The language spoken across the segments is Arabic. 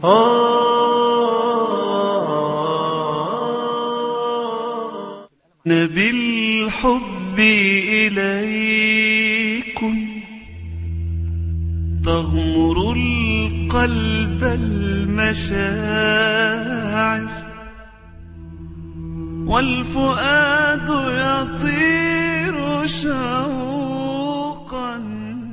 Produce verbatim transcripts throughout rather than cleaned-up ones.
بالحب إليكم تغمر القلب المشاعر والفؤاد يطير شوقا.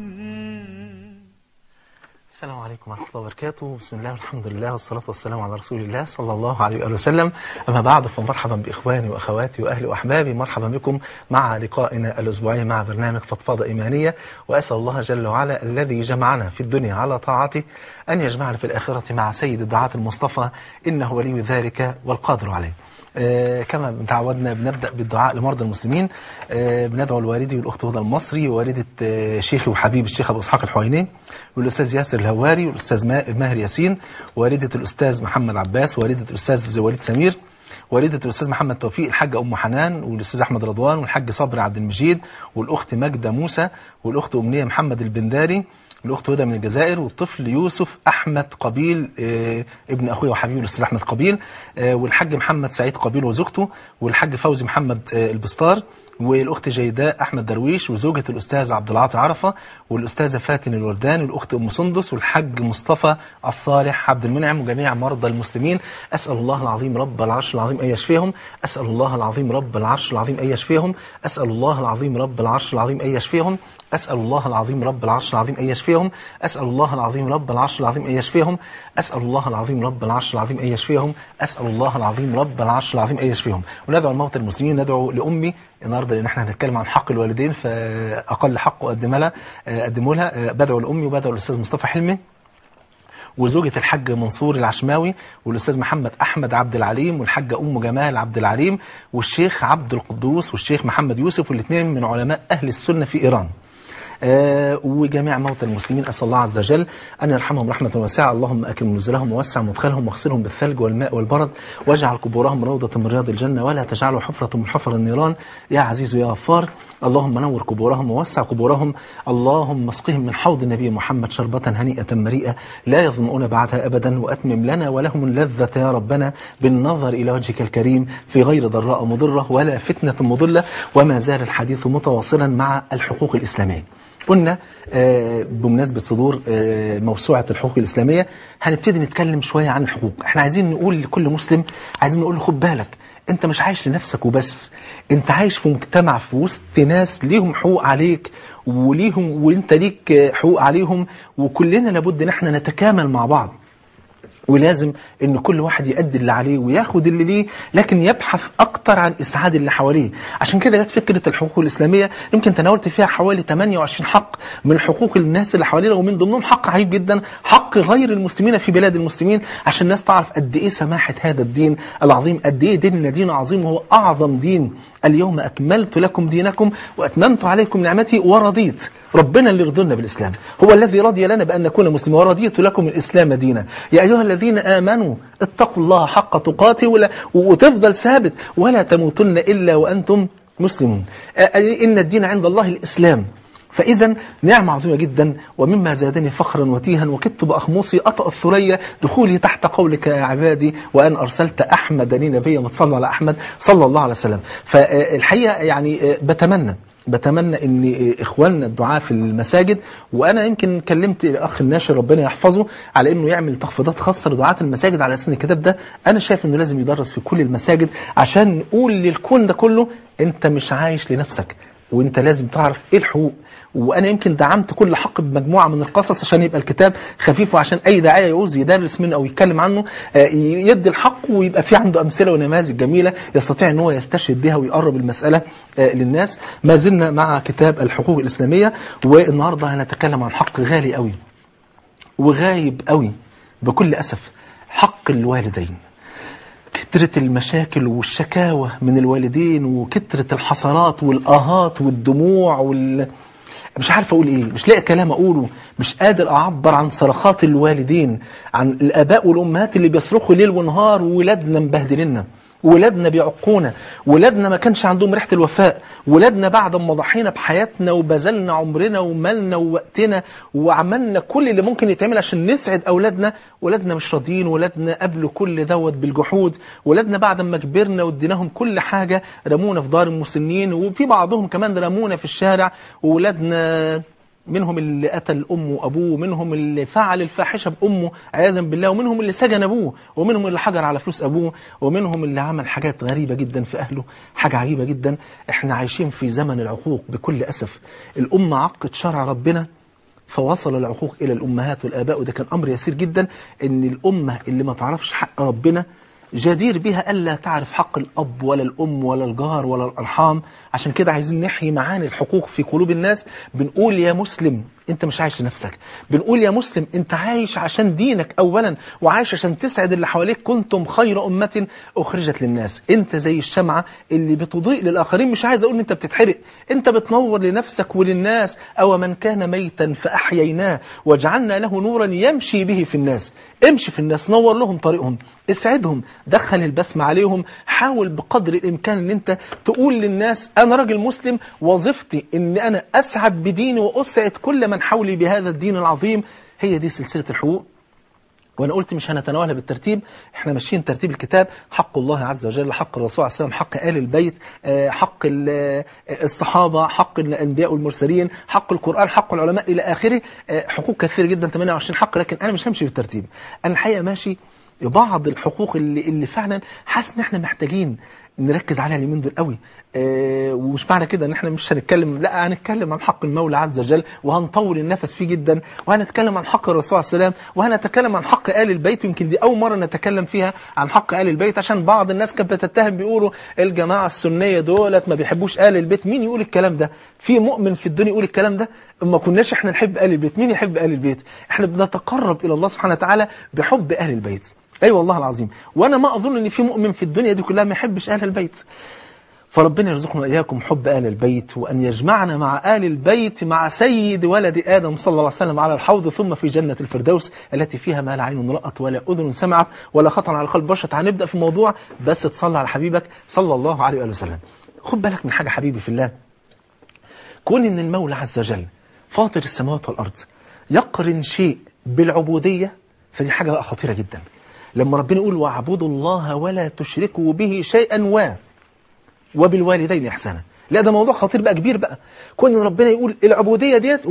السلام عليكم ورحمة الله وبركاته. بسم الله والحمد لله والصلاة والسلام على رسول الله صلى الله عليه وآله وسلم. أما بعد، فمرحبا بإخواني وأخواتي وأهلي وأحبابي، مرحبا بكم مع لقائنا الأسبوعي مع برنامج فضفاضة إيمانية، وأسأل الله جل وعلا الذي جمعنا في الدنيا على طاعته أن يجمعنا في الآخرة مع سيد الدعاة المصطفى، إنه ولي ذلك والقادر عليه. آه كما تعودنا بنبدأ بالدعاء لمرضى المسلمين. آه بندعو الوالدي والأخت هدى المصري، ووالدة آه شيخي وحبيب الشيخ أبو إسحاق الحويني، والأستاذ ياسر الهواري، والأستاذ ماهر ياسين، والدة الأستاذ محمد عباس، والدة الأستاذ وليد سمير، والدة الأستاذ محمد توفيق، الحاجة أم حنان، والأستاذ أحمد رضوان، والحاج صبري عبد المجيد، والأخت ماجدة موسى، والأخت أمنية محمد البنداري، الأخت هدى من الجزائر، والطفل يوسف أحمد قبيل آه ابن أخوي وحبيبي الأستاذ أحمد قبيل، آه والحاج محمد سعيد قبيل وزوجته، والحاج فوزي محمد آه البستار، والأخت جيداء أحمد درويش وزوجة الأستاذ عبد العاطي عرفة، والأستاذة فاتن الوردان، والأخت أم سندس، والحاج مصطفى الصالح عبد المنعم، وجميع مرضى المسلمين. أسأل الله العظيم رب العرش العظيم أن يشفيهم. أسأل الله العظيم رب العرش العظيم أن يشفيهم. أسأل الله العظيم رب العرش العظيم أن يشفيهم. أسأل الله العظيم رب العرش العظيم أن يشفيهم. أسأل الله العظيم رب العرش العظيم أن يشفيهم. أسأل الله العظيم رب العرش العظيم أن يشفيهم. أسأل الله العظيم رب العرش العظيم أن يشفيهم. وندعو الموتى المسلمين. ندعو لأمي النهارده لأن احنا هنتكلم عن حق الوالدين، فأقل حق أقدم لها أقدمه لها. بدعو لأمي وبدعو الأستاذ مصطفى حلمي وزوجة الحاج منصور العشماوي، والأستاذ محمد أحمد عبد العليم، والحاجة أم جمال عبد العليم، والشيخ عبد القدوس، والشيخ محمد يوسف، والاثنين من علماء أهل السنة في إيران. آه وجميع موتى المسلمين. أسأل الله عز وجل أن يرحمهم رحمة واسعة. اللهم أكرم نزلهم ووسع مدخلهم واغسلهم بالثلج والماء والبرد، واجعل قبورهم روضة من رياض الجنة، ولا تجعله حفرة من حفر النيران يا عزيز يا غفار. اللهم نور قبورهم ووسع قبورهم. اللهم اسقهم من حوض النبي محمد شربة هنيئة مريئة لا يظمؤون بعدها أبدا، وأتمم لنا ولهم اللذة يا ربنا بالنظر إلى وجهك الكريم في غير ضراء مضرة ولا فتنة مضلة. وما زال الحديث متواصلا مع الحقوق الإسلامية. قلنا آه بمناسبة صدور آه موسوعة الحقوق الإسلامية هنبتدي نتكلم شوية عن الحقوق. احنا عايزين نقول لكل مسلم، عايزين نقول له خد بالك، انت مش عايش لنفسك وبس، انت عايش في مجتمع في وسط ناس ليهم حقوق عليك وليهم وانت ليك حقوق عليهم، وكلنا لابد ان احنا نتكامل مع بعض، ولازم ان كل واحد يؤدي اللي عليه وياخد اللي ليه، لكن يبحث اكتر عن اسعاد اللي حواليه. عشان كده جت فكره الحقوق الاسلاميه، يمكن تناولت فيها حوالي ثمانية وعشرين حق من حقوق الناس اللي حوالينا، ومن ضمنهم حق عجيب جدا، حق غير المسلمين في بلاد المسلمين، عشان الناس تعرف قد ايه سماحه هذا الدين العظيم، قد ايه ديننا دين عظيم وهو اعظم دين. اليوم اكملت لكم دينكم واتممت عليكم نعمتي ورضيت. ربنا اللي رضينا بالاسلام، هو الذي رضي لنا بان نكون مسلمين، ورضيت لكم الاسلام دينا. يا ايها الذين آمنوا اتقوا الله حق تقاته، ولا وتفضل ثابت، ولا تموتن إلا وأنتم مسلمون. إن الدين عند الله الإسلام. فإذا نعمة عظيمة جدا، ومما زادني فخرا وتيها وكدت بأخمصي أطأ الثريا دخولي تحت قولك يا عبادي وأن أرسلت أحمد لي نبيا وتصلى على أحمد صلى الله عليه وسلم. فالحقيقة يعني بتمنى بتمنى ان اخواننا الدعاء في المساجد، وانا يمكن كلمت الاخ الناشر ربنا يحفظه على انه يعمل تخفيضات خاصه لدعاة المساجد على اساس ان الكتاب ده انا شايف انه لازم يدرس في كل المساجد، عشان نقول للكون ده كله انت مش عايش لنفسك، وانت لازم تعرف ايه الحقوق. وانا يمكن دعمت كل حق بمجموعه من القصص عشان يبقى الكتاب خفيف، وعشان اي داعيه يعوز يدرس منه او يتكلم عنه يدي الحق، ويبقى في عنده امثله ونماذج جميله يستطيع ان هو يستشهد بها ويقرب المساله للناس. ما زلنا مع كتاب الحقوق الاسلاميه، والنهارده هنتكلم عن حق غالي قوي وغايب قوي بكل اسف، حق الوالدين. كترة المشاكل والشكاوى من الوالدين، وكترة الحسرات والآهات والدموع وال... مش عارف أقول إيه، مش لاقي كلام أقوله، مش قادر أعبر عن صرخات الوالدين، عن الآباء والأمهات اللي بيصرخوا ليل ونهار وولادنا مبهدلنا. ولادنا بيعقونا، ولادنا ما كانش عندهم ريحة الوفاء، ولادنا بعد ما ضحينا بحياتنا وبذلنا عمرنا ومالنا ووقتنا وعملنا كل اللي ممكن يتعمل عشان نسعد أولادنا، ولادنا مش راضيين، ولادنا قبلوا كل دوت بالجحود، ولادنا بعد ما كبرنا واديناهم كل حاجة رمونا في دار المسنين، وفي بعضهم كمان رمونا في الشارع، وولادنا منهم اللي قتل أمه وأبوه، ومنهم اللي فعل الفاحشة بأمه عياذا بالله، ومنهم اللي سجن أبوه، ومنهم اللي حجر على فلوس أبوه، ومنهم اللي عمل حاجات غريبة جدا في أهله، حاجة عجيبة جدا. احنا عايشين في زمن العقوق بكل أسف. الأمة عقت شرع ربنا فوصل العقوق إلى الأمهات والآباء، وده كان أمر يسير جدا، إن الأمة اللي ما تعرفش حق ربنا جدير بها ألا تعرف حق الأب ولا الأم ولا الجار ولا الأرحام. عشان كده عايزين نحيي معاني الحقوق في قلوب الناس. بنقول يا مسلم انت مش عايش لنفسك، بنقول يا مسلم انت عايش عشان دينك أولا، وعايش عشان تسعد اللي حواليك. كنتم خير أمة أخرجت للناس. انت زي الشمعة اللي بتضيء للآخرين. مش عايز أقول ان انت بتتحرق، انت بتنور لنفسك وللناس. أو من كان ميتا فأحييناه وجعلنا له نورا يمشي به في الناس. امشي في الناس، نور لهم طريقهم، اسعدهم، دخل البسمة عليهم. حاول بقدر الإمكان ان انت تقول للناس أنا راجل مسلم، وظيفتي ان أنا أسعد بديني وأسعد كل من حولي بهذا الدين العظيم. هي دي سلسلة الحقوق. وانا قلت مش هنتناولها بالترتيب، احنا ماشيين ترتيب الكتاب: حق الله عز وجل، حق الرسول عليه السلام، حق آل البيت، حق الصحابة، حق الأنبياء والمرسلين، حق القرآن، حق العلماء، إلى آخره. حقوق كثيرة جدا، ثمانية وعشرين حق، لكن أنا مش همشي بالترتيب. أنا الحقيقة ماشي بعض الحقوق اللي, اللي فعلا حاسس ان احنا محتاجين نركز عليها اليومين دول قوي. اه ومش معنى كده ان احنا مش هنتكلم، لا، هنتكلم عن حق المولى عز وجل وهنطول النفس فيه جدا، وهنتكلم عن حق الرسول عليه السلام، وهنتكلم عن حق آل البيت. يمكن دي اول مرة نتكلم فيها عن حق آل البيت، عشان بعض الناس كانت بتتهم بيقولوا الجماعة السنية دولت ما بيحبوش آل البيت. مين يقول الكلام ده؟ في مؤمن في الدنيا يقول الكلام ده؟ اما كناش احنا نحب آل البيت، مين يحب آل البيت؟ احنا بنتقرب الى الله سبحانه وتعالى بحب آل البيت. اي أيوة والله العظيم. وانا ما اظن ان في مؤمن في الدنيا دي كلها ما يحبش آل البيت. فربنا يرزقنا واياكم حب آل البيت، وان يجمعنا مع آل البيت مع سيد ولد آدم صلى الله عليه وسلم على الحوض، ثم في جنة الفردوس التي فيها ما لا عين رأت ولا أذن سمعت ولا خطر على قلب بشر. هنبدأ في الموضوع، بس تصلي على حبيبك صلى الله عليه وآله وسلم. خد بالك من حاجة حبيبي في الله، كون ان المولى عز وجل فاطر السماوات والأرض يقرن شيء بالعبودية، فدي حاجة بقى خطيرة جدا. لما ربنا يقول واعبدوا الله ولا تشركوا به شيئا و وبالوالدين إحسانا، لا ده موضوع خطير بقى كبير بقى. كون ربنا يقول العبودية ديت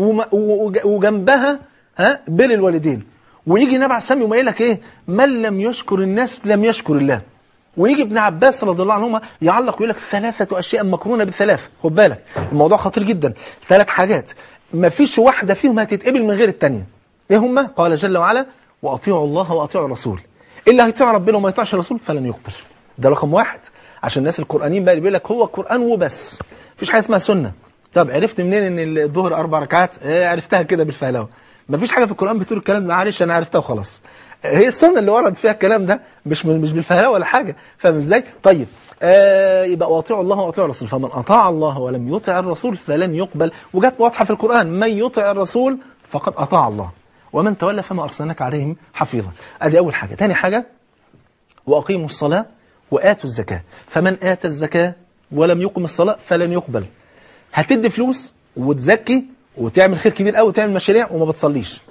وجنبها ها بين الوالدين، ويجي النبي عليه السلام يقول لك ايه؟ من لم يشكر الناس لم يشكر الله. ويجي ابن عباس رضي الله عنهما يعلق ويقول لك ثلاثة أشياء مقرونة بالثلاث. خد بالك الموضوع خطير جدا. ثلاث حاجات ما فيش واحدة فيهم هتتقبل من غير الثانيه. ايه هما؟ قال جل وعلا واطيعوا الله واطيعوا الرسول. اللي هيطيع ربنا وما يطيعش الرسول فلن يقبل. ده رقم واحد. عشان الناس القرآنيين بقى اللي بيقول لك هو القرآن وبس، مفيش حاجه اسمها سنه. طب عرفت منين ان الظهر اربع ركعات؟ اه عرفتها كده بالفهلوه. مفيش حاجه في القرآن بتقول الكلام ده، معلش انا عرفتها وخلاص. هي السنه اللي ورد فيها الكلام ده، مش مش بالفهلوه ولا حاجه. فاهم ازاي؟ طيب آه يبقى واطيعوا الله واطيعوا الرسول، فمن اطاع الله ولم يطع الرسول فلن يقبل. وجت واضحه في القرآن: من يطع الرسول فقد اطاع الله ومن تولى فما ارسلناك عليهم حفيظا. ادي اول حاجه. ثاني حاجه: واقيموا الصلاه وآتوا الزكاة. فمن آتى الزكاة ولم يقم الصلاة فلن يقبل. هتدي فلوس وتزكي وتعمل خير كبير قوي وتعمل مشاريع وما بتصليش.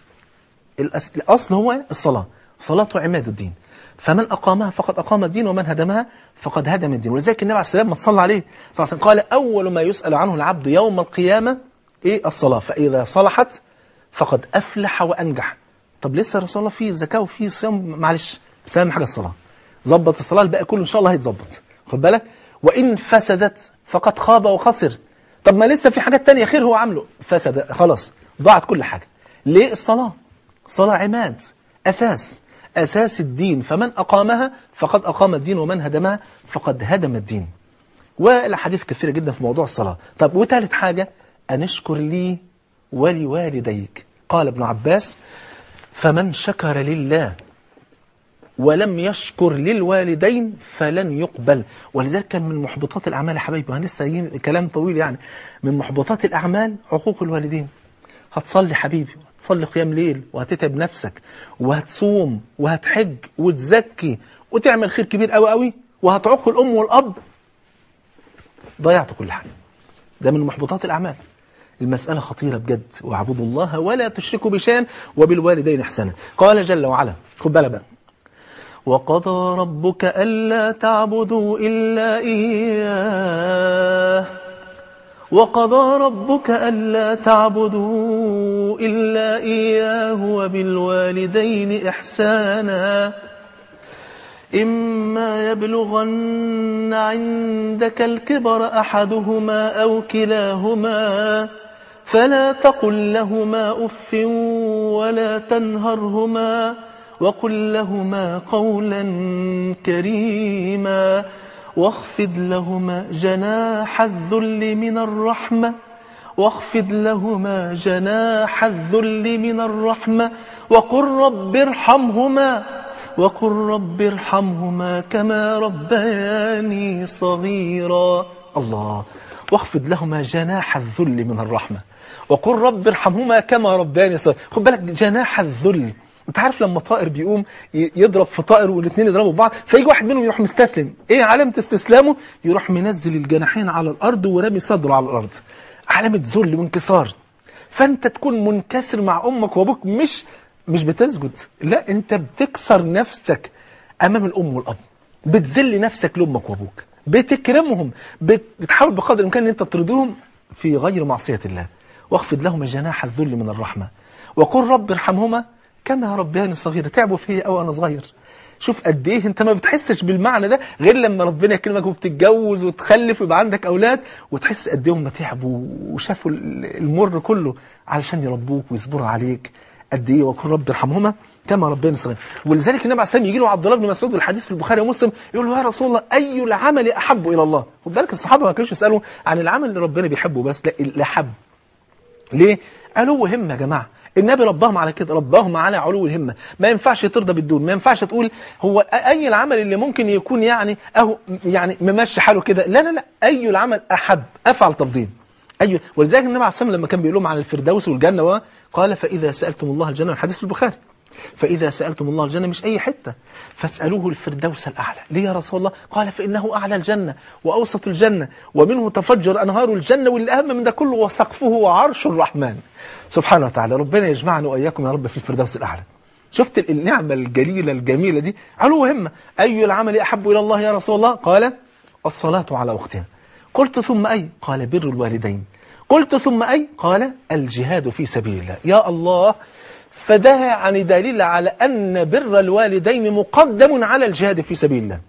الأصل هو الصلاة، صلاة عماد الدين. فمن أقامها فقد أقام الدين ومن هدمها فقد هدم الدين. ولذلك النبي عليه السلام ما تصلى عليه صلى الله عليه وسلم قال: أول ما يسأل عنه العبد يوم القيامة إيه؟ الصلاة، فإذا صلحت فقد أفلح وأنجح. طب لسه رسول الله فيه الزكاة وفيه الصيام، معلش بس أهم حاجة الصلاة. ظبط الصلاة، الباقي كله إن شاء الله هيتظبط. خد بالك. وإن فسدت فقد خاب وخسر. طب ما لسه في حاجات تانية خير هو عامله، فسد خلاص، ضاعت كل حاجة. ليه؟ الصلاة. الصلاة عماد، أساس أساس الدين. فمن أقامها فقد أقام الدين ومن هدمها فقد هدم الدين. والحديث كثيرة جدا في موضوع الصلاة. طب وثالث حاجة: أن اشكر لي ولوالديك. قال ابن عباس: فمن شكر لله ولم يشكر للوالدين فلن يقبل. ولذلك كان من محبطات الأعمال يا حبايبي، وأنا لسه جايين كلام طويل يعني، من محبطات الأعمال عقوق الوالدين. هتصلي حبيبي، هتصلي قيام ليل وهتتعب نفسك وهتصوم وهتحج وتزكي وتعمل خير كبير قوي قوي، وهتعق الأم والأب ضيعت كل حاجة. ده من محبطات الأعمال. المسألة خطيرة بجد. واعبدوا الله ولا تشركوا بشيئا وبالوالدين إحسانا. قال جل وعلا، خد بالك بقى، وقضى ربك ألا تعبدوا إلا إياه وقضى ربك ألا تعبدوا إلا إياه وبالوالدين إحسانا إما يبلغن عندك الكبر أحدهما أو كلاهما فلا تقل لهما أف ولا تنهرهما وقل لهما قولا كريما واخفض لهما جناح الذل من الرحمة واخفض لهما جناح الذل من الرحمة وقل رب ارحمهما وقل رب ارحمهما كما ربياني صغيرا. الله. واخفض لهما جناح الذل من الرحمة وقل رب ارحمهما كما ربياني صغيرا. خد بالك، جناح الذل. انت عارف لما طائر بيقوم يضرب في طائر والاثنين يضربوا بعض، فيجي واحد منهم يروح مستسلم، ايه علامة استسلامه؟ يروح منزل الجناحين على الارض ورامي صدره على الارض، علامة ذل وانكسار. فانت تكون منكسر مع امك وابوك، مش مش بتسجد، لا، انت بتكسر نفسك امام الام والاب، بتذل نفسك لامك وابوك، بتكرمهم، بتحاول بقدر الامكان ان انت ترضيهم في غير معصية الله. واخفض لهما جناح الذل من الرحمة وقل رب ارحمهما كما ربياني صغيرة. تعبوا فيه أو أنا صغير. شوف قد إيه أنت ما بتحسش بالمعنى ده غير لما ربنا يكرمك وبتتجوز وتخلف ويبقى عندك أولاد، وتحس قد إيه هم تعبوا وشافوا المر كله علشان يربوك ويصبروا عليك. قد إيه. وقل رب ارحمهما كما ربياني صغير. ولذلك النبي عليه الصلاة والسلام يجي له عبد الله بن مسعود والحديث في البخاري ومسلم، يقول له يا رسول الله أي العمل أحب إلى الله؟ خد بالك الصحابة ما كانوش يسألوا عن العمل اللي ربنا بيحبه بس، لا، الأحب. ليه؟ علو همة يا جماعة. النبي رباهم على كده، رباهم على علو الهمة. ما ينفعش ترضى بالدون، ما ينفعش تقول هو أي العمل اللي ممكن يكون يعني أهو يعني ممشي حاله كده، لا لا لا، أي العمل أحب، أفعل تفضيل. أيوه. ولذلك النبي عليه الصلاة والسلام لما كان بيقول لهم عن الفردوس والجنة قال فإذا سألتم الله الجنة، الحديث في البخاري، فإذا سألتم الله الجنة مش أي حتة، فاسألوه الفردوس الأعلى. ليه يا رسول الله؟ قال فإنه أعلى الجنة وأوسط الجنة ومنه تفجر أنهار الجنة، واللي أهم من ده كله وسقفه وعرش الرحمن سبحانه وتعالى. ربنا يجمعنا وإياكم يا رب في الفردوس الأعلى. شفت النعمة الجليلة الجميلة دي؟ علو همة. أي العمل أحب إلى الله يا رسول الله؟ قال الصلاة على وقتها. قلت ثم أي؟ قال بر الوالدين. قلت ثم أي؟ قال الجهاد في سبيل الله. يا الله. فده يعني دليل على أن بر الوالدين مقدم على الجهاد في سبيل الله.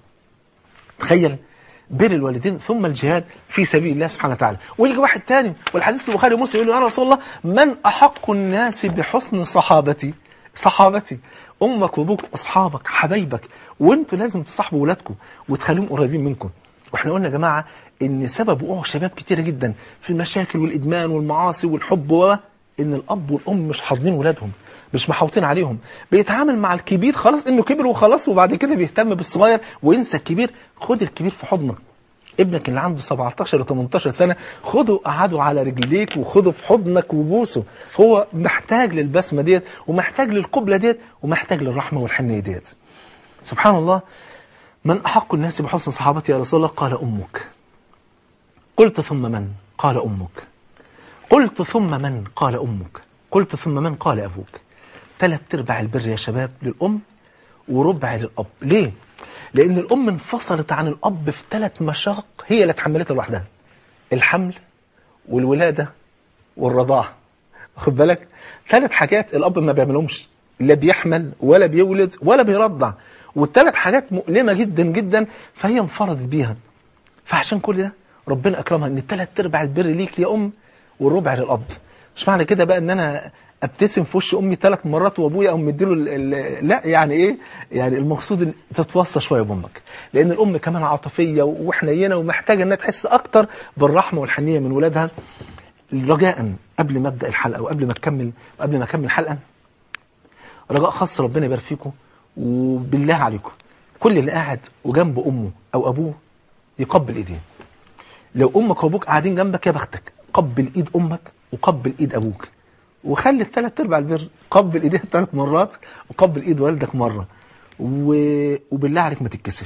تخيل، بر الوالدين ثم الجهاد في سبيل الله سبحانه وتعالى. ويجي واحد تاني والحديث في البخاري ومسلم يقول له يا رسول الله من أحق الناس بحسن صحابتي؟ صحابتي، أمك وأبوك أصحابك حبايبك، وانتوا لازم تصاحبوا ولادكم وتخليهم قريبين منكم. واحنا قلنا يا جماعة ان سبب وقوع شباب كتيرة جدا في المشاكل والإدمان والمعاصي والحب و ان الأب والأم مش حاضنين ولادهم، مش محاوطين عليهم، بيتعامل مع الكبير خلاص انه كبر وخلاص، وبعد كده بيهتم بالصغير وينسى الكبير. خد الكبير في حضنك. ابنك اللي عنده سبعتاشر وتمنتاشر سنة خده قعده على رجليك وخده في حضنك وبوسه. هو محتاج للبسمة ديت ومحتاج للقبلة ديت ومحتاج للرحمة والحنية ديت. سبحان الله. من أحق الناس بحسن صحابتي يا رسول الله؟ قال أمك. قلت ثم من؟ قال أمك. قلت ثم من؟ قال أمك. قلت ثم من؟ قال أبوك. ثلاث ارباع البر يا شباب للأم وربع للأب. ليه؟ لأن الأم انفصلت عن الأب في ثلاث مشاق هي اللي اتحملتها لوحدها: الحمل والولادة والرضاعة. خد بالك، ثلاث حاجات الأب ما بيعملهمش، لا بيحمل ولا بيولد ولا بيرضع، والثلاث حاجات مؤلمة جدا جدا، فهي انفردت بيها. فعشان كل ده ربنا أكرمها ان ثلاث ارباع البر ليك يا أم والربع للأب. مش معنى كده بقى ان انا ابتسم في وش امي ثلاث مرات وابويا او مديله لا، يعني ايه؟ يعني المقصود ان تتوصى شويه بامك، لان الام كمان عاطفيه وحنينه ومحتاجه انها تحس اكتر بالرحمه والحنيه من ولادها. رجاء قبل ما ابدا الحلقه وقبل ما اكمل قبل ما اكمل الحلقه، رجاء خاص ربنا يبارك فيكم، وبالله عليكم كل اللي قاعد وجنب امه او ابوه يقبل ايديه. لو امك وابوك قاعدين جنبك يا بختك، قبل ايد امك وقبل ايد ابوك، وخلي الثلاث ارباع البر قبل ايديها ثلاث مرات وقبل ايد والدك مره، و... وبالله عليك ما تتكسف.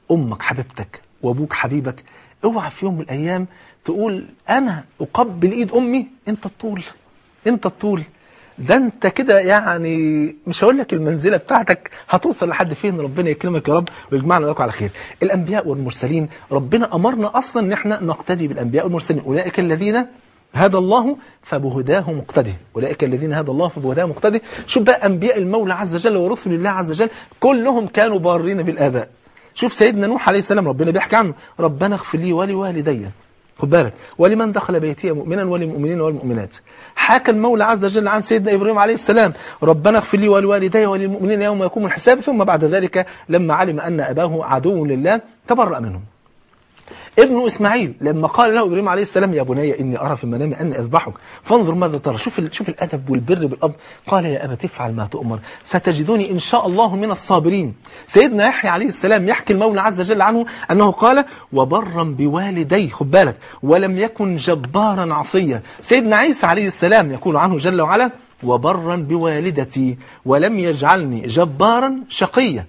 أمك حبيبتك وأبوك حبيبك، اوعى في يوم من الأيام تقول أنا أقبل إيد أمي. أنت الطول، أنت الطول، ده أنت كده يعني مش هقول لك المنزلة بتاعتك هتوصل لحد فين. ربنا يكرمك يا رب ويجمعنا وياكم على خير. الأنبياء والمرسلين ربنا أمرنا أصلا إن احنا نقتدي بالأنبياء والمرسلين. أولئك الذين هدى الله فبهداه مقتده، أولئك الذين هدى الله فبهداه مقتده. شوف بقى أنبياء المولى عز وجل ورسل الله عز وجل كلهم كانوا بارين بالآباء. شوف سيدنا نوح عليه السلام ربنا بيحكي عنه، ربنا اغفر لي ولوالدي، خد بالك، ولمن دخل بيتي مؤمنا وللمؤمنين والمؤمنات. حكى المولى عز وجل عن سيدنا إبراهيم عليه السلام، ربنا اغفر لي ولوالدي وللمؤمنين يوم يقوم الحساب. ثم بعد ذلك لما علم أن أباه عدو لله تبرأ منه. ابنه إسماعيل لما قال له إبراهيم عليه السلام يا بني إني أرى في المنام أني أذبحك فانظر ماذا ترى. شوف شوف الأدب والبر بالأب. قال يا أبت افعل ما تؤمر ستجدني إن شاء الله من الصابرين. سيدنا يحيى عليه السلام يحكي المولى عز وجل عنه أنه قال وبرا بوالدي، خد بالك، ولم يكن جبارا عصيا. سيدنا عيسى عليه السلام يقول عنه جل وعلا وبرا بوالدتي ولم يجعلني جبارا شقيا.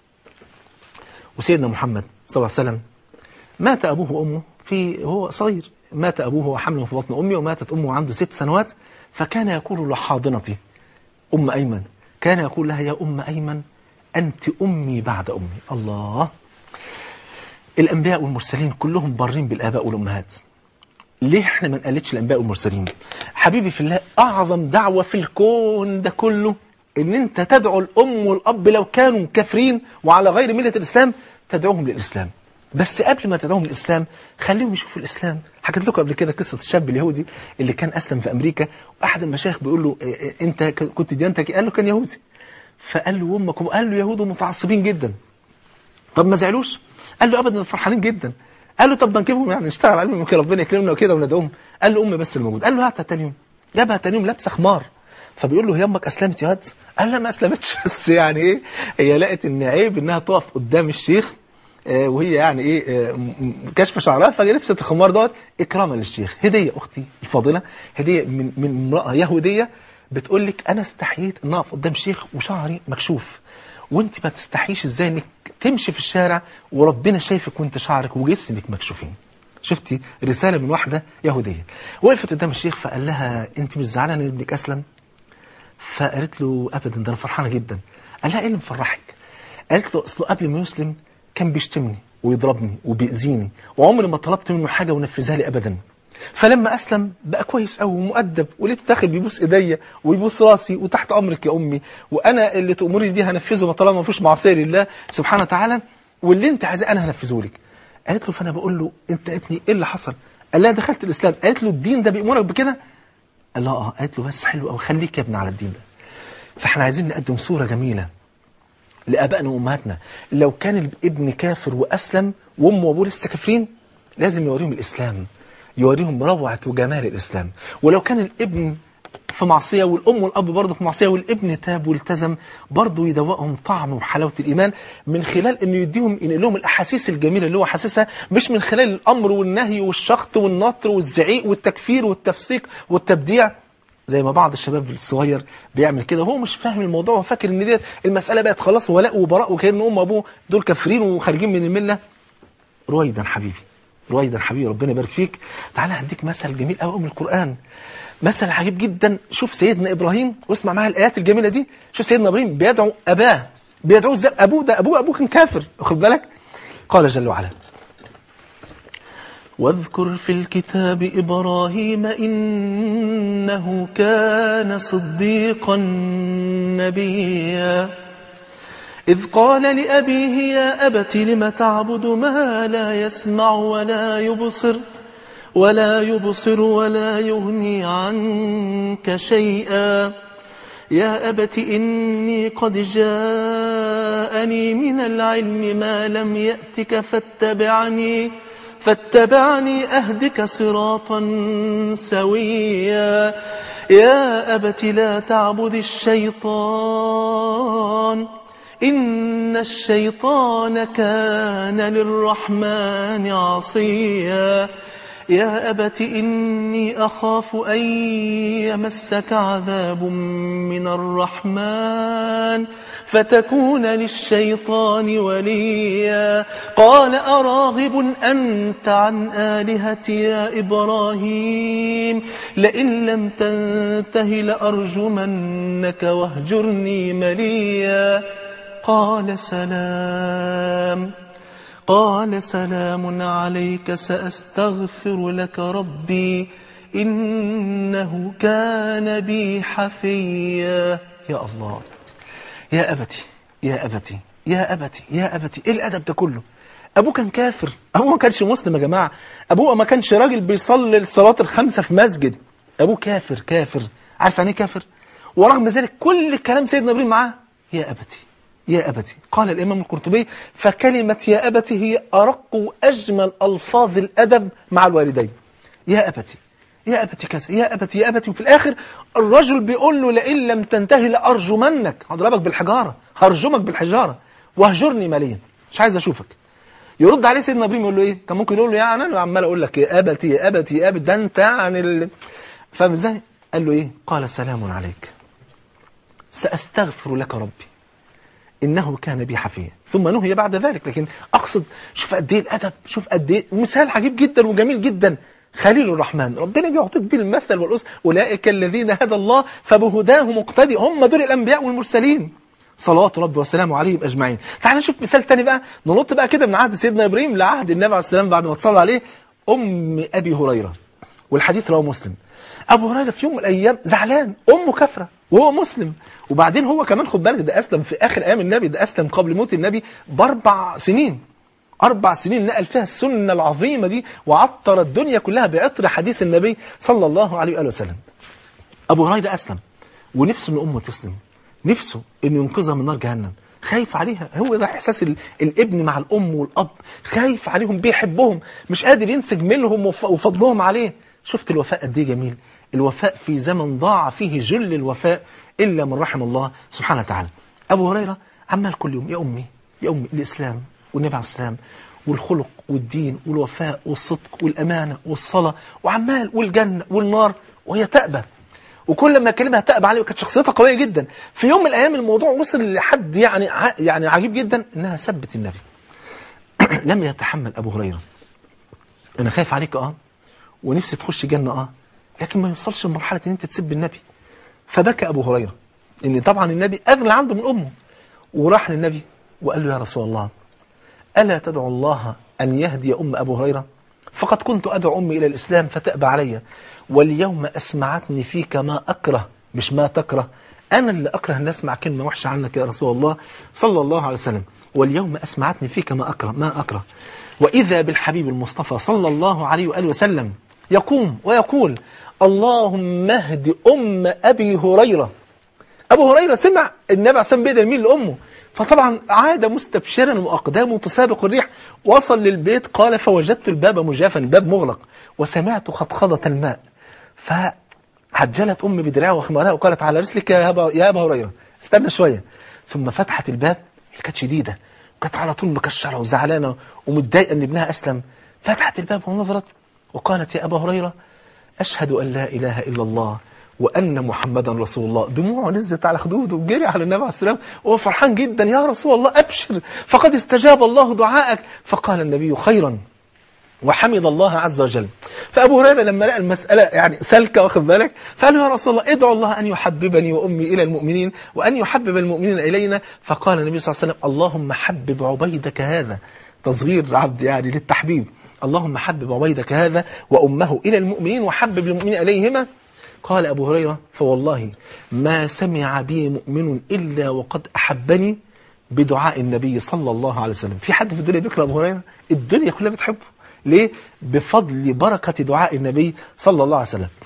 وسيدنا محمد صلى الله عليه وسلم مات أبوه وأمه في هو صغير، مات أبوه وحمله في بطن أمه، وماتت أمه عنده ست سنوات. فكان يقول لحاضنتي أم أيمن، كان يقول لها يا أم أيمن أنت أمي بعد أمي. الله. الأنبياء والمرسلين كلهم بارين بالآباء والأمهات. ليه احنا ما نقلتش الأنبياء والمرسلين؟ حبيبي في الله، أعظم دعوة في الكون ده كله إن أنت تدعو الأم والأب لو كانوا كافرين وعلى غير ملة الإسلام تدعوهم للإسلام. بس قبل ما تدعوهم الإسلام خليهم يشوفوا الإسلام. حكيت لكم قبل كده قصة الشاب اليهودي اللي كان أسلم في أمريكا، وأحد المشايخ بيقول له أنت كنت ديانتك؟ قال له كان يهودي. فقال له أمك؟ قال له يهود متعصبين جدا. طب ما زعلوش؟ قال له أبدا فرحانين جدا. قال له طب ما نجيبهم يعني نشتغل عليهم يمكن ربنا يكرمنا وكده وندعوهم. قال له أمي بس اللي موجود. قال له هاتها تاني يوم. جابها تاني يوم لابسه خمار. فبيقول له هي أمك أسلمت يا واد؟ قال لا ما أسلمتش، بس يعني إيه هي لقت إن عيب إنها تقف قدام الشيخ وهي يعني ايه كشف شعرها، فلبست الخمار دوت اكراما للشيخ. هديه اختي الفاضله، هديه من من امراه يهوديه بتقول لك انا استحييت ان اقف قدام شيخ وشعري مكشوف، وانت ما تستحيش ازاي انك تمشي في الشارع وربنا شايفك وانت شعرك وجسمك مكشوفين. شفتي رساله من واحده يهوديه. وقفت قدام الشيخ فقال لها انت مش زعلانه ان ابنك اسلم؟ فقالت له ابدا ده انا فرحانه جدا. قال لها ايه اللي مفرحك؟ قالت له اصله قبل ما يسلم كان بيشتمني ويضربني وبيأذيني وعمري ما طلبت منه حاجة ونفذها لي أبدا. فلما أسلم بقى كويس قوي ومؤدب، ولقيته داخل بيبوس إيديا ويبوس راسي وتحت أمرك يا أمي، وأنا اللي تأمري بيه هنفذه طالما ما فيش معصية لله سبحانه وتعالى، واللي أنت عايزاه أنا هنفذه لك. قالت له فأنا بقول له أنت يا ابني إيه اللي حصل؟ قال لها دخلت الإسلام. قالت له الدين ده بيأمرك بكده؟ قال لها آه. قالت له بس حلو أوي، خليك يا ابني على الدين ده. فإحنا عايزين نقدم صورة جميلة لأبائنا وأمهاتنا. لو كان الابن كافر وأسلم وأمه وأبوه لسه كافرين لازم يوريهم الإسلام، يوريهم روعة وجمال الإسلام. ولو كان الابن في معصية والأم والأب برضه في معصية والابن تاب والتزم، برضه يدوقهم طعم وحلاوة الإيمان من خلال إنه يديهم ينقل لهم الأحاسيس الجميلة اللي هو حاسسها، مش من خلال الأمر والنهي والشخط والنطر والزعيق والتكفير والتفسيق والتبديع زي ما بعض الشباب الصغير بيعمل كده وهو مش فاهم الموضوع وفاكر ان دي المسألة بقت خلاص ولاء وبراء وكأن أم وأبوه دول كافرين وخارجين من الملة. رويدا حبيبي، رويدا حبيبي، ربنا يبارك فيك. تعالى هديك مثل جميل قوي من القرآن، مثل عجيب جدا. شوف سيدنا إبراهيم واسمع معايا الآيات الجميلة دي. شوف سيدنا إبراهيم بيدعو أباه، بيدعو ازاي؟ أبوه ده أبوه أبوه كان كافر، واخد بالك؟ قال جل وعلا واذكر في الكتاب إبراهيم إنه كان صديقا نبيا إذ قال لأبيه يا أبت لم تعبد ما لا يسمع ولا يبصر ولا يبصر ولا يغني عنك شيئا يا أبت إني قد جاءني من العلم ما لم يأتك فاتبعني فاتبعني أهدك صراطا سويا يا أبت لا تعبد الشيطان إن الشيطان كان للرحمن عصيا يا أبت إني أخاف أن يمسك عذاب من الرحمن فتكون للشيطان وليا قال أراغب أنت عن آلهتي يا إبراهيم لئن لم تنته لأرجمنك واهجرني مليا قال سلام قال سلام عليك سأستغفر لك ربي إنه كان بي حفيا. يا الله، يا أبتي يا أبتي يا أبتي يا أبتي، إيه الأدب ده كله؟ أبوه كان كافر، أبوه ما كانش مسلم يا جماعة، أبوه ما كانش راجل بيصلي الصلاة الخمسة في مسجد، أبوه كافر كافر. عارف يعني إيه كافر؟ ورغم ذلك كل كلام سيدنا إبراهيم معاه يا أبتي يا أبتي. قال الإمام القرطبي فكلمة يا أبتي هي أرق وأجمل ألفاظ الأدب مع الوالدين. يا أبتي يا أبتي كذا، يا أبتي يا أبتي، وفي الآخر الرجل بيقول له لئن لم تنتهي لأرجمنك، هضربك بالحجارة، هرجمك بالحجارة واهجرني مليا، مش عايز أشوفك. يرد عليه سيدنا إبراهيم يقول له إيه؟ كان ممكن يقول له يعني أنا عمال أقول لك يا أبتي يا أبتي يا أبتي، ده أنت عن ال... فاهم إزاي؟ قال له إيه؟ قال سلام عليك سأستغفر لك ربي إنه كان بي حفيا، ثم نهي بعد ذلك. لكن أقصد شوف قد إيه الأدب، شوف قد إيه مثال عجيب جدا وجميل جدا. خليل الرحمن ربنا بيعطيك بيه المثل والأسوة، أولئك الذين هدى الله فبهداه مقتدي، هم دول الأنبياء والمرسلين صلوات ربي وسلامه عليهم أجمعين. تعال نشوف مثال تاني بقى، ننط بقى كده من عهد سيدنا إبراهيم لعهد النبي عليه السلام بعد ما تصلى عليه. أم أبي هريرة، والحديث رواه مسلم. أبو هريرة في يوم من الأيام زعلان، أمه كافرة وهو مسلم، وبعدين هو كمان خد بالك ده أسلم في آخر أيام النبي، ده أسلم قبل موت النبي بأربع سنين، أربع سنين نقل فيها السنة العظيمة دي وعطر الدنيا كلها بعطر حديث النبي صلى الله عليه وآله وسلم. أبو هريرة أسلم ونفسه أن أمه تسلم، نفسه أن ينقذها من نار جهنم، خايف عليها. هو ده إحساس الابن مع الأم والأب، خايف عليهم، بيحبهم، مش قادر ينسج منهم وفضلهم عليه. شفت الوفاء قد ايه جميل؟ الوفاء في زمن ضاع فيه جل الوفاء إلا من رحم الله سبحانه وتعالى. أبو هريرة عمال كل يوم يا أمي يا أمي، الإسلام والنبي عليه السلام والخلق والدين والوفاء والصدق والأمانة والصلاة، وعمال والجنة والنار، وهي تأبى، وكل ما كلمها تأبى عليه، وكانت شخصيتها قوية جدا. في يوم من الأيام الموضوع وصل لحد يعني يعني عجيب جدا، إنها سبت النبي. لم يتحمل أبو هريرة، أنا خايف عليك أه ونفسي تخش جنة أه، لكن ما يوصلش لمرحلة إن أنت تسب النبي. فبكى أبو هريرة، إن طبعا النبي أغلى عنده من أمه، وراح للنبي وقال له يا رسول الله ألا تدعو الله أن يهدي أم أبو هريرة؟ فقد كنت أدعو أمي إلى الإسلام فتأبى علي، واليوم أسمعتني فيك ما أكره، مش ما تكره، أنا اللي أكره أن أسمع كلمة وحشة عنك يا رسول الله صلى الله عليه وسلم، واليوم أسمعتني فيك ما أكره ما أكره. وإذا بالحبيب المصطفى صلى الله عليه وآله وسلم يقوم ويقول اللهم اهد أم أبي هريرة. أبو هريرة سمع النبي عليه الصلاة والسلام بيدعي مين؟ لأمه، فطبعا عاد مستبشرا وأقدامه تسابق الريح، وصل للبيت قال فوجدت الباب مجافا، الباب مغلق، وسمعت خطخضة الماء، فعجلت أمي بدراعها وخمارها وقالت على رسلك يا أبا, يا أبا هريرة، استنى شوية. ثم فتحت الباب، هي كانت شديدة وكانت على طول مكشرة وزعلانة ومتضايقة أن ابنها أسلم. فتحت الباب ونظرت وقالت يا أبا هريرة أشهد أن لا إله إلا الله وأن محمدا رسول الله. دموعه نزلت على خدوده وجري على النبي عليه السلام وهو فرحان جدا، يا رسول الله أبشر فقد استجاب الله دعائك. فقال النبي خيرا وحمد الله عز وجل. فأبو هريرة لما لقى المسألة يعني سلكة واخد بالك، فقال يا رسول الله ادعو الله أن يحببني وأمي إلى المؤمنين وأن يحبب المؤمنين إلينا. فقال النبي صلى الله عليه وسلم اللهم حبب عبيدك هذا، تصغير عبد يعني للتحبيب، اللهم حبب عبيدك هذا وأمه إلى المؤمنين وحبب المؤمنين إليهما. قال أبو هريرة فوالله ما سمع بي مؤمن إلا وقد أحبني بدعاء النبي صلى الله عليه وسلم. في حد في الدنيا بيكره أبو هريرة؟ الدنيا كلها بتحبه. ليه؟ بفضل بركة دعاء النبي صلى الله عليه وسلم.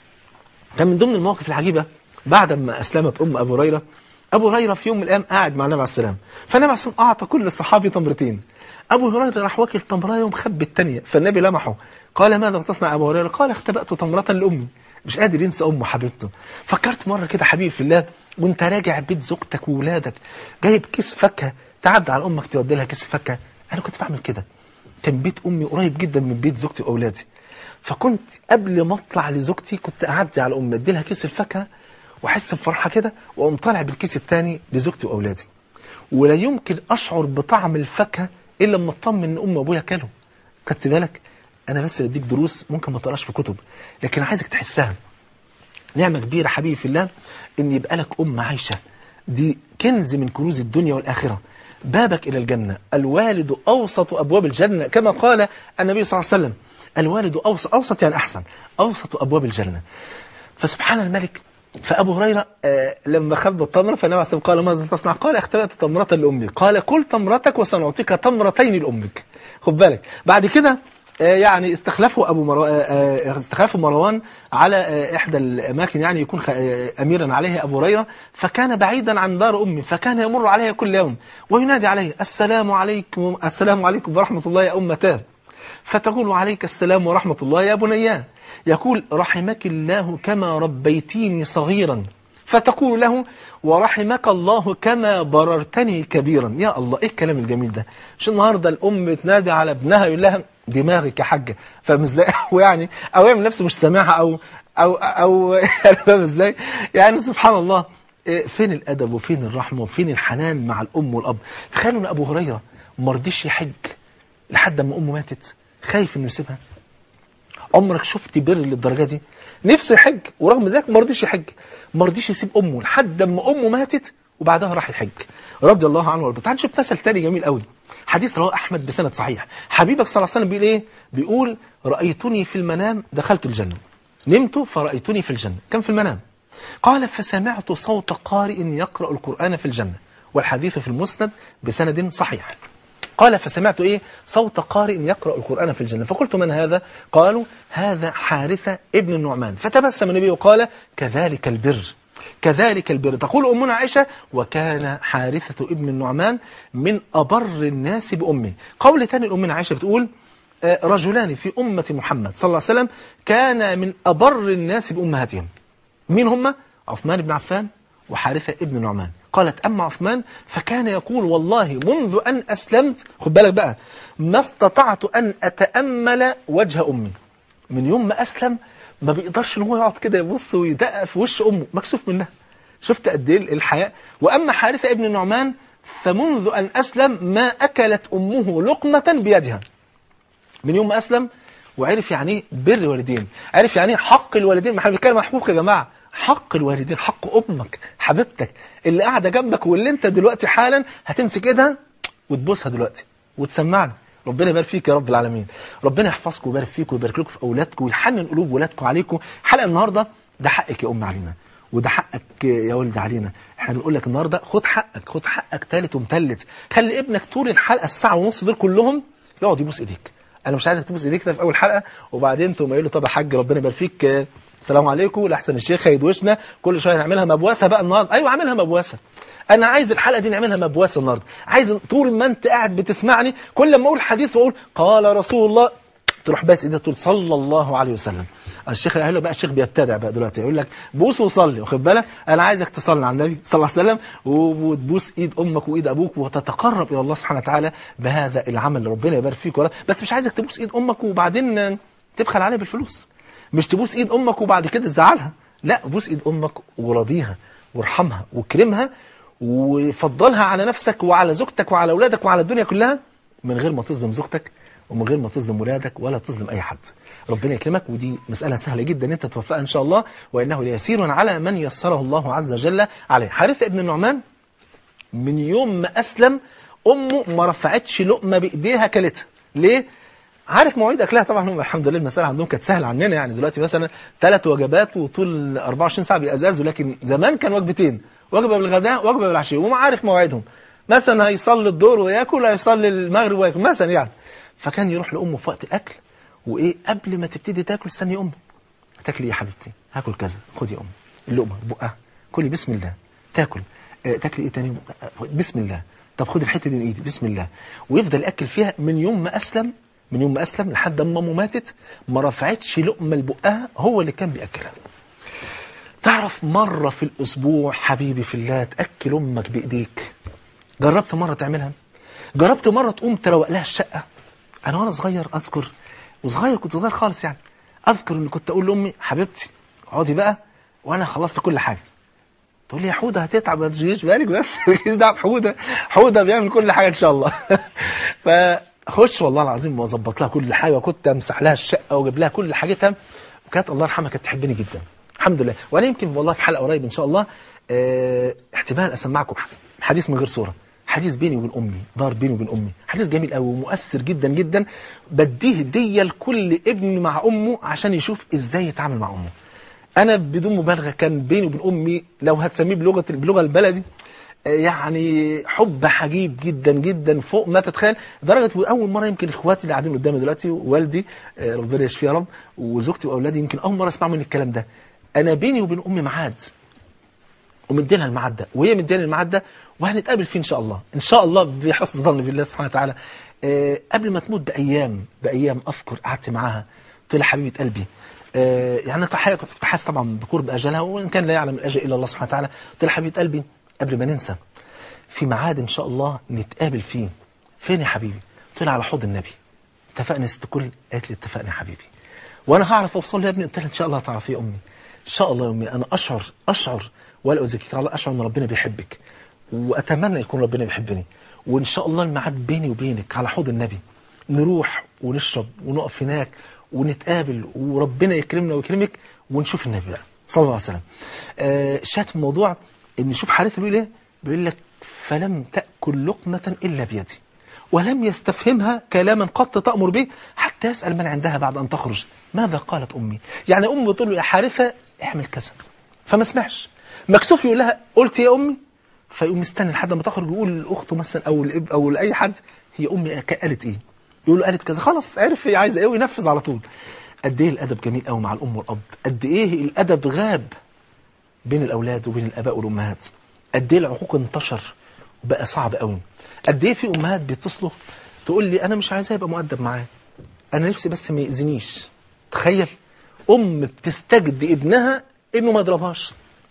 كان من ضمن المواقف العجيبة بعد ما أسلمت أم أبو هريرة، أبو هريرة في يوم من الأيام قاعد مع النبي عليه السلام، فالنبي عليه السلام أعطى كل صحابي تمرتين، أبو هريرة راح واكل تمراية ومخبي الثانية، فالنبي لمحه قال ماذا تصنع أبو هريرة؟ قال اختبأت تمرة لأمي. مش قادر ينسى أمه حبيبته. فكرت مرة كده حبيب في الله وانت راجع بيت زوجتك وولادك جايب كيس فاكهة تعدي على أمك تودي لها كيس فاكهة، أنا كنت بعمل كده. كان بيت أمي قريب جدا من بيت زوجتي وأولادي، فكنت قبل ما اطلع لزوجتي كنت اعدي على امي ادي لها كيس الفاكهه واحس بفرحه كده، واقوم طالع بالكيس الثاني لزوجتي واولادي. ولا يمكن اشعر بطعم الفاكهه الا لما اطمن ان امي وابويا كلوا. خدت بالك؟ انا بس بديك دروس ممكن ما تقراش في كتب، لكن عايزك تحسها. نعمه كبيره حبيبي في الله ان يبقى لك ام عايشه، دي كنز من كنوز الدنيا والاخره. بابك الى الجنه، الوالد اوسط ابواب الجنه، كما قال النبي صلى الله عليه وسلم، الوالد اوسط، اوسط يعني احسن، اوسط ابواب الجنه. فسبحان الملك، فأبو هريرة آه لما خب التمرة فالنبي عليه الصلاة والسلام قال ماذا تصنع؟ قال اختبأت تمرة لأمي. قال كل تمرتك وسنعطيك تمرتين لأمك. خد بالك بعد كده آه يعني استخلفوا أبو مرو... آه استخلفوا مروان على آه إحدى الأماكن يعني يكون آه أميرا عليه أبو هريرة، فكان بعيدا عن دار أمي، فكان يمر عليها كل يوم وينادي عليه السلام عليكم السلام عليكم ورحمة الله يا أمتاه، فتقول عليك السلام ورحمة الله يا بنياه. يقول رحمك الله كما ربيتيني صغيرا، فتقول له ورحمك الله كما بررتني كبيرا. يا الله ايه الكلام الجميل ده. مش النهارده الام تنادي على ابنها يقول لها دماغك يا حاجه، فاهم ازاي؟ ويعني او يعمل نفسه مش سامعها او او او فاهم ازاي؟ يعني سبحان الله، فين الادب وفين الرحمه وفين الحنان مع الام والاب. تخيلوا ان ابو هريره ما رضيش يحج لحد ما امه ماتت، خايف انه يسيبها. عمرك شفت بر للدرجه دي؟ نفسه يحج ورغم ذلك ما رضيش يحج، ما رضيش يسيب امه لحد ما امه ماتت وبعدها راح يحج رضي الله عنه وارضاه. تعال نشوف مثل تاني جميل قوي، حديث رواه احمد بسند صحيح. حبيبك صلى الله عليه وسلم بيقول ايه؟ بيقول رايتني في المنام دخلت الجنه، نمت فرايتني في الجنه. كان في المنام قال فسمعت صوت قارئ يقرأ القرآن في الجنه، والحديث في المسند بسند صحيح. قال فسمعت إيه؟ صوت قارئ يقرأ القرآن في الجنة، فقلت من هذا؟ قالوا هذا حارثة ابن النعمان. فتبسم النبي وقال كذلك البر، كذلك البر. تقول أمنا عائشة وكان حارثة ابن النعمان من أبر الناس بأمه. قول ثاني أمنا عائشة بتقول رجلان في أمة محمد صلى الله عليه وسلم كان من أبر الناس بأمهاتهم. مين هم؟ عثمان بن عفان وحارثة ابن نعمان. قالت أما عثمان فكان يقول والله منذ أن أسلمت، خد بالك بقى، ما استطعت أن أتأمل وجه أمي. من يوم ما أسلم ما بيقدرش إن هو يقعد كده يبص ويدقق في وش أمه، مكسوف منها. شفت قد إيه الحياء. وأما حارثة ابن نعمان فمنذ أن أسلم ما أكلت أمه لقمة بيدها. من يوم ما أسلم وعرف يعني ايه بر والدين، عرف يعني ايه حق الوالدين. ما احنا بنتكلم عن حقوق يا جماعه، حق الوالدين، حق امك حبيبتك اللي قاعده جنبك واللي انت دلوقتي حالا هتمسك ايدها وتبوسها دلوقتي وتسمعنا. ربنا يبارك فيك يا رب العالمين، ربنا يحفظكم ويبارك فيكم ويبارك لكم في اولادكم ويحنن قلوب ولادكم عليكم. حلقه النهارده ده حقك يا ام علينا وده حقك يا ولد علينا. احنا بنقول لك النهارده خد حقك، خد حقك تالت ومتلت. خلي ابنك طول الحلقه الساعه ونص دول كلهم يقعد يبوس ايديك. انا مش عايزك تبوس ايديك كده في اول حلقه وبعدين تقوم قايل له طب يا حاج ربنا يبارك فيك السلام عليكم لاحسن الشيخ هيدوشنا كل شويه نعملها مبوسه بقى النهارده. ايوه اعملها مبوسه. انا عايز الحلقه دي نعملها مبوسه النهارده. عايز طول ما انت قاعد بتسمعني كل ما اقول حديث واقول قال رسول الله تروح باس ايدك تقول صلى الله عليه وسلم. الشيخ قال له بقى الشيخ بيبتدع بقى دلوقتي يقول لك بوس وصلي، واخد بالك؟ انا عايزك تصلي على النبي صلى الله عليه وسلم وتبوس ايد امك وايد ابوك وتتقرب الى الله سبحانه وتعالى بهذا العمل اللي ربنا يبارك فيك. ولا بس مش عايزك تبوس ايد امك وبعدين تبخل عليها بالفلوس. مش تبوس ايد امك وبعد كده تزعلها، لا بوس ايد امك وراضيها وارحمها واكرمها وفضلها على نفسك وعلى زوجتك وعلى اولادك وعلى الدنيا كلها من غير ما تظلم زوجتك ومن غير ما تظلم ولادك ولا تظلم اي حد. ربنا يكرمك، ودي مسألة سهلة جدا انت توفقها ان شاء الله، وانه ليسير على من يسره الله عز وجل عليه. حارثة ابن النعمان من يوم ما اسلم امه ما رفعتش لقمة بايديها كلتها. ليه؟ عارف مواعيد اكلها طبعا. هم الحمد لله المسألة عندهم كانت سهلة عننا، يعني دلوقتي مثلا ثلاث وجبات وطول أربعة وعشرين ساعة بيأزازوا، لكن زمان كان وجبتين، وجبة بالغداء وجبة بالعشاء، وما عارف مواعيدهم. مثلا هيصلي الظهر وياكل، هيصلي المغرب وياكل مثلا يعني. فكان يروح لامه في وقت الاكل وايه قبل ما تبتدي تاكل استني امه تاكلي يا حبيبتي، هاكل كذا، خدي يا امي اللقمه بقها كلي بسم الله، تاكل آه تاكلي ايه تاني بسم الله، طب خدي الحته دي من ايدي بسم الله. ويفضل ياكل فيها من يوم ما اسلم، من يوم ما اسلم لحد ما امه ماتت ما رفعتش لقمه لبقها، هو اللي كان بياكلها. تعرف مره في الاسبوع حبيبي في الله تاكل امك بايديك؟ جربت مره تعملها؟ جربت مره تقوم تروق لها الشقه؟ انا وانا صغير اذكر وصغير كنت صغير خالص يعني اذكر ان كنت اقول لامي حبيبتي اقعدي بقى وانا خلصت كل حاجه. تقول لي يا حوده هتتعب ما تجيش بالك بس مالكيش دعوه بحوده، حوده بيعمل كل حاجه ان شاء الله. فخش والله العظيم واظبط لها كل حاجه، وكنت امسح لها الشقه واجيب لها كل حاجتها، وكانت الله يرحمها كانت تحبني جدا الحمد لله. وانا يمكن والله في حلقه قريب ان شاء الله اه احتمال اسمعكم حديث من غير صوره، حديث بيني وبين امي، دار بيني وبين امي، حديث جميل قوي ومؤثر جدا جدا، بديه هديه لكل ابن مع امه عشان يشوف ازاي يتعامل مع امه. انا بدون مبالغه كان بيني وبين امي لو هتسميه بلغه باللغه البلدي يعني حب حجيب جدا جدا فوق ما تتخيل، لدرجه اول مره يمكن اخواتي اللي قاعدين قدامي دلوقتي والدي ربنا يشفيه يا رب وزوجتي واولادي يمكن اول مره اسمع مني الكلام ده. انا بيني وبين امي ميعاد ومدينا الميعاد ده وهي مدينا الميعاد ده وهنتقابل فيه ان شاء الله ان شاء الله بحسن ظن بالله سبحانه وتعالى. أه قبل ما تموت بايام بايام اذكر قعدت معاها قلت لها حبيبه قلبي أه يعني كنت حاسس طبعا بقرب اجلها وان كان لا يعلم الاجل الا الله سبحانه وتعالى. قلت لها حبيبه قلبي قبل ما ننسى في ميعاد ان شاء الله نتقابل فيه. فين يا حبيبي؟ قلت لها على حوض النبي. اتفقنا يا ست الكل؟ قالت لي اتفقنا يا حبيبي. وانا هعرف اوصل يا ابني؟ قلت لها ان شاء الله هتعرفي يا امي ان شاء الله يا امي. انا اشعر اشعر ولا ازكيك على اشعر ان ربنا بيحبك واتمنى يكون ربنا بيحبني، وان شاء الله الميعاد بيني وبينك على حوض النبي، نروح ونشرب ونقف هناك ونتقابل وربنا يكرمنا ويكرمك ونشوف النبي بقى صلى الله عليه وسلم. آه شات في الموضوع ان شوف حارث بيقول ايه، بيقول لك فلم تأكل لقمة إلا بيدي ولم يستفهمها كلاما قط تأمر به حتى يسأل من عندها بعد أن تخرج ماذا قالت أمي. يعني أمي بتقول له يا حارثة اعمل كذا فما سمعش، مكسوف يقول لها قلت يا أمي، فيقوم مستني لحد ما تخرج يقول لأخته مثلا أو الاب أو لأي حد هي أمي قالت إيه، يقول له قالت كذا، خلاص عرف هي عايزة إيه وينفذ على طول. قد إيه الأدب جميل قوي مع الأم والأب، قد إيه الأدب غاب بين الأولاد وبين الآباء والأمهات، قد ايه العقوق انتشر وبقى صعب قوي. قد ايه في امهات بيتصلوا تقول لي انا مش عايزاه يبقى مؤدب معايا، انا نفسي بس ما يأذنيش. تخيل ام بتستجد ابنها انه ما يضربهاش.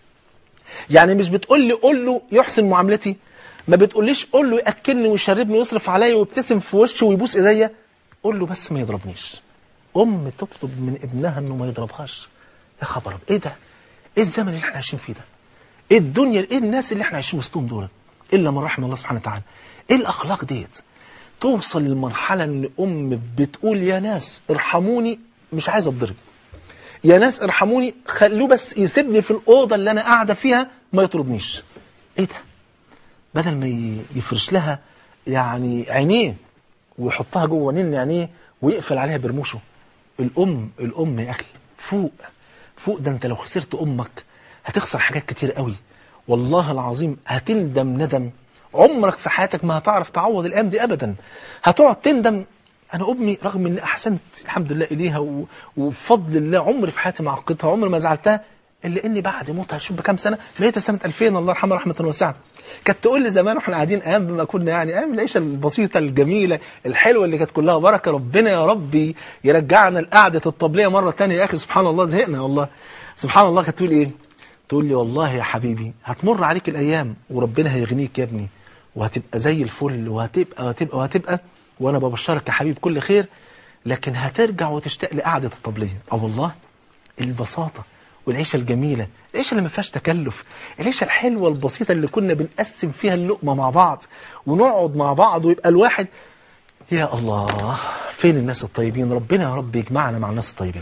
يعني مش بتقول لي قول له يحسن معاملتي، ما بتقوليش قول له ياكلني ويشربني ويصرف عليا ويبتسم في وشه ويبوس ايديا، قول له بس ما يضربنيش. ام تطلب من ابنها انه ما يضربهاش. يا خبر ايه ده؟ ايه الزمن اللي احنا عايشين فيه ده؟ ايه الدنيا، ايه الناس اللي احنا عايشين وسطهم دول الا من رحم الله سبحانه وتعالى. ايه الاخلاق ديت؟ توصل للمرحله ان ام بتقول يا ناس ارحموني مش عايز اتضرب، يا ناس ارحموني خلوه بس يسيبني في الاوضه اللي انا قاعده فيها ما يطردنيش. ايه ده؟ بدل ما يفرش لها يعني عينيه ويحطها جوه نين عينيه ويقفل عليها برموشه. الام الام يا اخي فوق فوق، ده انت لو خسرت امك هتخسر حاجات كتير قوي والله العظيم، هتندم ندم عمرك في حياتك ما هتعرف تعوض الايام دي ابدا. هتقعد تندم. انا امي رغم ان احسنت الحمد لله اليها و... وبفضل الله عمري في حياتي ما عقدتها عمري ما زعلتها، الا اني بعد موتها شوف بكام سنه، ميتها سنه ألفين الله يرحمها رحمه واسعه. كانت تقول لي زمان واحنا قاعدين ايام بما كنا يعني ايام العيشه البسيطه الجميله الحلوه اللي كانت كلها بركه، ربنا يا ربي يرجعنا لقعده الطبليه مره ثانيه يا اخي سبحان الله زهقنا والله سبحان الله. كانت تقول ايه؟ تقول لي والله يا حبيبي هتمر عليك الأيام وربنا هيغنيك يا ابني وهتبقى زي الفل وهتبقى وهتبقى وهتبقى وأنا ببشرك يا حبيب كل خير، لكن هترجع وتشتاق لقعدة الطبلية. اه والله البساطة والعيشة الجميلة، العيشة اللي ما فيهاش تكلف، العيشة الحلوة البسيطة اللي كنا بنقسم فيها اللقمة مع بعض ونقعد مع بعض ويبقى الواحد يا الله فين الناس الطيبين. ربنا يا رب يجمعنا مع الناس الطيبين.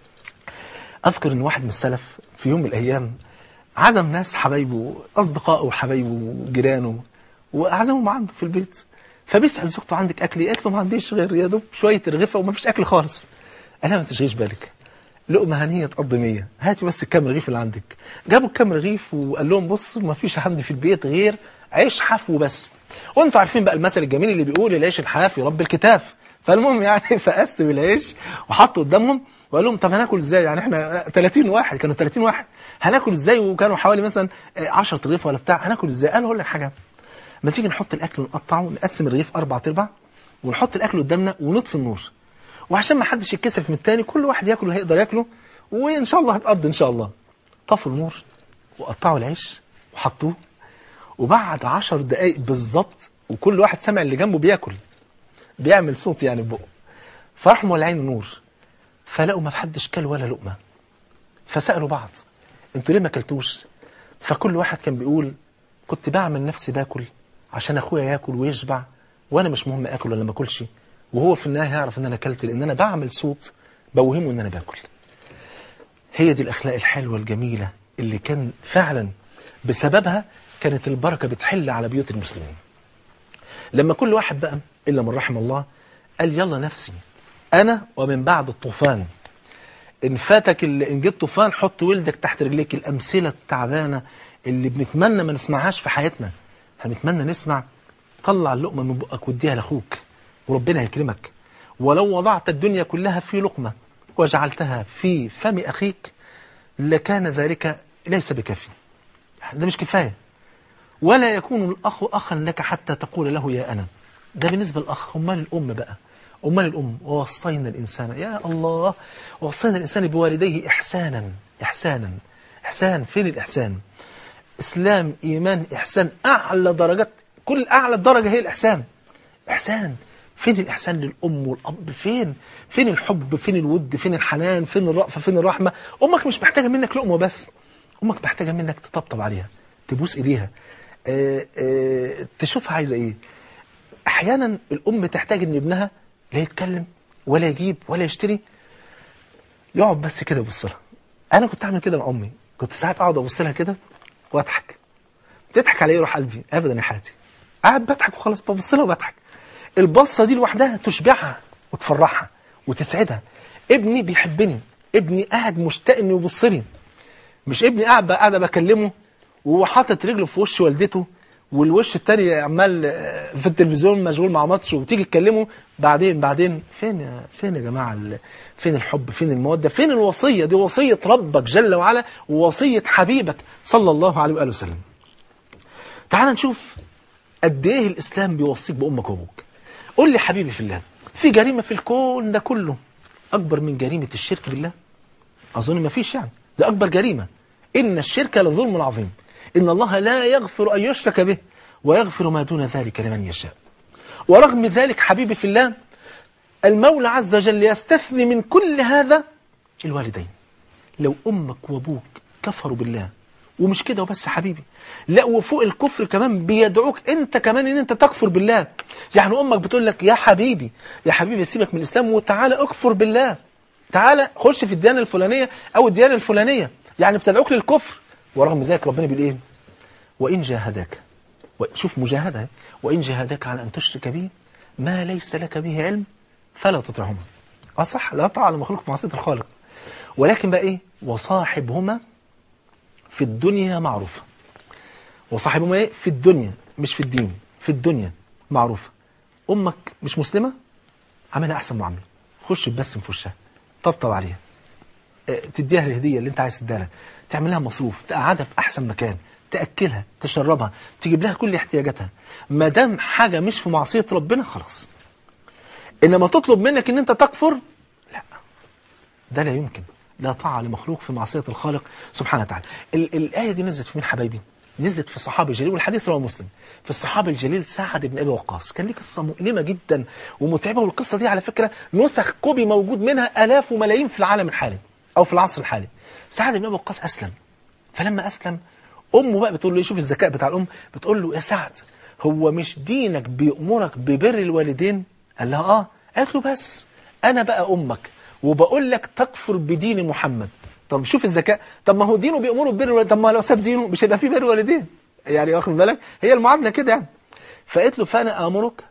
أذكر إن واحد من السلف في يوم من الأيام عزم ناس حبايبه أصدقائه وحبايبه وجيرانه وعزمهم عنده في البيت، فبيسأل زوجته عندك أكل؟ قالت له ما عنديش غير يا دوب شوية رغيفة وما فيش أكل خالص. قال لها ما تشغليش بالك، لقمة هنية تقضي مية، هاتي بس الكام رغيف اللي عندك. جابوا الكام رغيف وقال لهم بصوا ما فيش عندي في البيت غير عيش حاف وبس. وانتوا عارفين بقى المثل الجميل اللي بيقول العيش الحاف يربي الكتاف. فالمهم يعني فقسم العيش وحطوا قدامهم وقال لهم طب هناكل ازاي؟ يعني احنا ثلاثين واحد، كانوا ثلاثين واحد، هناكل ازاي؟ وكانوا حوالي مثلا عشرة رغيف ولا بتاع، هناكل ازاي؟ قال اقول لك حاجه، ما تيجي نحط الاكل ونقطعه ونقسم الرغيف اربع ارباع ونحط الاكل قدامنا ونطفي النور، وعشان ما حدش يتكسف من الثاني كل واحد ياكل اللي هيقدر ياكله وان شاء الله هتقضي ان شاء الله. طفوا النور وقطعوا العيش وحطوه، وبعد عشر دقايق بالظبط وكل واحد سمع اللي جنبه بياكل بيعمل صوت يعني ببقه، فراحوا مولعين النور. فلقوا ما حدش كل ولا لقمة، فسألوا بعض انتوا ليه ما كلتوش؟ فكل واحد كان بيقول كنت بعمل نفسي باكل عشان اخويا ياكل ويشبع، وانا مش مهم اكل ولا ما اكلش، وهو في النهايه يعرف ان انا اكلت لان انا بعمل صوت بوهمه ان انا باكل. هي دي الاخلاق الحلوه الجميله اللي كان فعلا بسببها كانت البركه بتحل على بيوت المسلمين. لما كل واحد بقى الا من رحم الله قال يلا نفسي انا ومن بعد الطوفان، ان فاتك ان جيت طوفان حط ولدك تحت رجليك. الامثله التعبانه اللي بنتمنى ما نسمعهاش في حياتنا، هنتمنى نسمع طلع اللقمه من بقك واديها لاخوك وربنا هيكرمك، ولو وضعت الدنيا كلها في لقمه وجعلتها في فم اخيك لكان ذلك ليس بكافي، ده مش كفايه. ولا يكون الاخ اخا لك حتى تقول له يا انا، ده بالنسبه للاخ. امال الام بقى، امال الام ووصينا الانسان، يا الله، ووصينا الانسان بوالديه احسانا احسانا احسان. فين الاحسان؟ اسلام، ايمان، احسان، اعلى درجات، كل اعلى درجه هي الاحسان. احسان، فين الاحسان للام والاب؟ فين فين الحب؟ فين الود؟ فين الحنان؟ فين الرأفه؟ فين الرحمه؟ امك مش محتاجه منك لقمه بس، امك محتاجه منك تطبطب عليها، تبوس ايديها، اه اه تشوفها عايزه ايه. احيانا الام تحتاج ان ابنها لا يتكلم ولا يجيب ولا يشتري، يقعد بس كده يبص لها. انا كنت اعمل كده مع امي، كنت ساعات اقعد ابص لها كده واضحك. تضحك على ايه روح قلبي؟ ابدا يا حياتي، قاعد بضحك وخلاص، ببص لها وبضحك. البصه دي لوحدها تشبعها وتفرحها وتسعدها. ابني بيحبني، ابني قاعد مشتاق انه يبص لي، مش ابني قاعد بقى قاعد بكلمه وهو حاطط رجله في وش والدته والوش التاني عمال في التلفزيون مشغول مع ماتش، وتيجي تكلمه بعدين بعدين. فين يا فين يا جماعه؟ فين الحب؟ فين الموده؟ فين الوصيه؟ دي وصيه ربك جل وعلا ووصيه حبيبك صلى الله عليه واله وسلم. تعال نشوف قد ايه الاسلام بيوصيك بامك وابوك. قول لي حبيبي في الله، في جريمه في الكون ده كله اكبر من جريمه الشرك بالله؟ اظن ما فيش، يعني ده اكبر جريمه. ان الشرك لظلم عظيم، إن الله لا يغفر أن يشرك به ويغفر ما دون ذلك لمن يشاء. ورغم ذلك حبيبي في الله المولى عز وجل يستثني من كل هذا الوالدين. لو أمك وأبوك كفروا بالله، ومش كده وبس حبيبي، لا وفوق الكفر كمان بيدعوك أنت كمان أن أنت تكفر بالله. يعني أمك بتقول لك يا حبيبي يا حبيبي سيبك من الإسلام وتعالى اكفر بالله، تعالى خش في الديانة الفلانية أو الديانة الفلانية، يعني بتدعوك للكفر. ورغم ذلك ربنا بيقول ايه؟ وإن جاهداك، شوف مجاهدة، وإن جاهداك على أن تشرك به ما ليس لك به علم فلا تطعهما. اه صح، لا طاعة لمخلوق في معصية الخالق، ولكن بقى ايه؟ وصاحبهما في الدنيا معروفة. وصاحبهما ايه؟ في الدنيا، مش في الدين، في الدنيا معروفة. أمك مش مسلمة، عملها أحسن معاملة، خش بس في وشها، طبطب عليها، تديها الهدية اللي انت عايز تديها لها، تعمل لها مصروف، تقعدها في احسن مكان، تاكلها، تشربها، تجيب لها كل احتياجاتها. ما دام حاجه مش في معصيه ربنا خلاص. انما تطلب منك ان انت تكفر، لا، ده لا يمكن. لا طاعه لمخلوق في معصيه الخالق سبحانه وتعالى. ال الايه دي نزلت في مين حبايبي؟ نزلت في الصحابي الجليل، والحديث رواه مسلم. في الصحابي الجليل سعد بن ابي وقاص، كان ليه قصه مؤلمه جدا ومتعبه، والقصه دي على فكره نسخ كوبي موجود منها الاف وملايين في العالم الحالي او في العصر الحالي. سعد بن ابي وقاص اسلم، فلما اسلم امه بقى بتقول له، شوف الذكاء بتاع الام، بتقول له يا سعد هو مش دينك بيأمرك ببر الوالدين؟ قال لها اه. قالت له بس انا بقى امك وبقول لك تكفر بدين محمد. طب شوف الذكاء، طب ما هو دينه بيأمره ببر الوالدين، طب ما لو ساب دينه مش هيبقى فيه بر والدين، يعني واخد بالك؟ هي المعادله كده يعني. فقالت له فانا امرك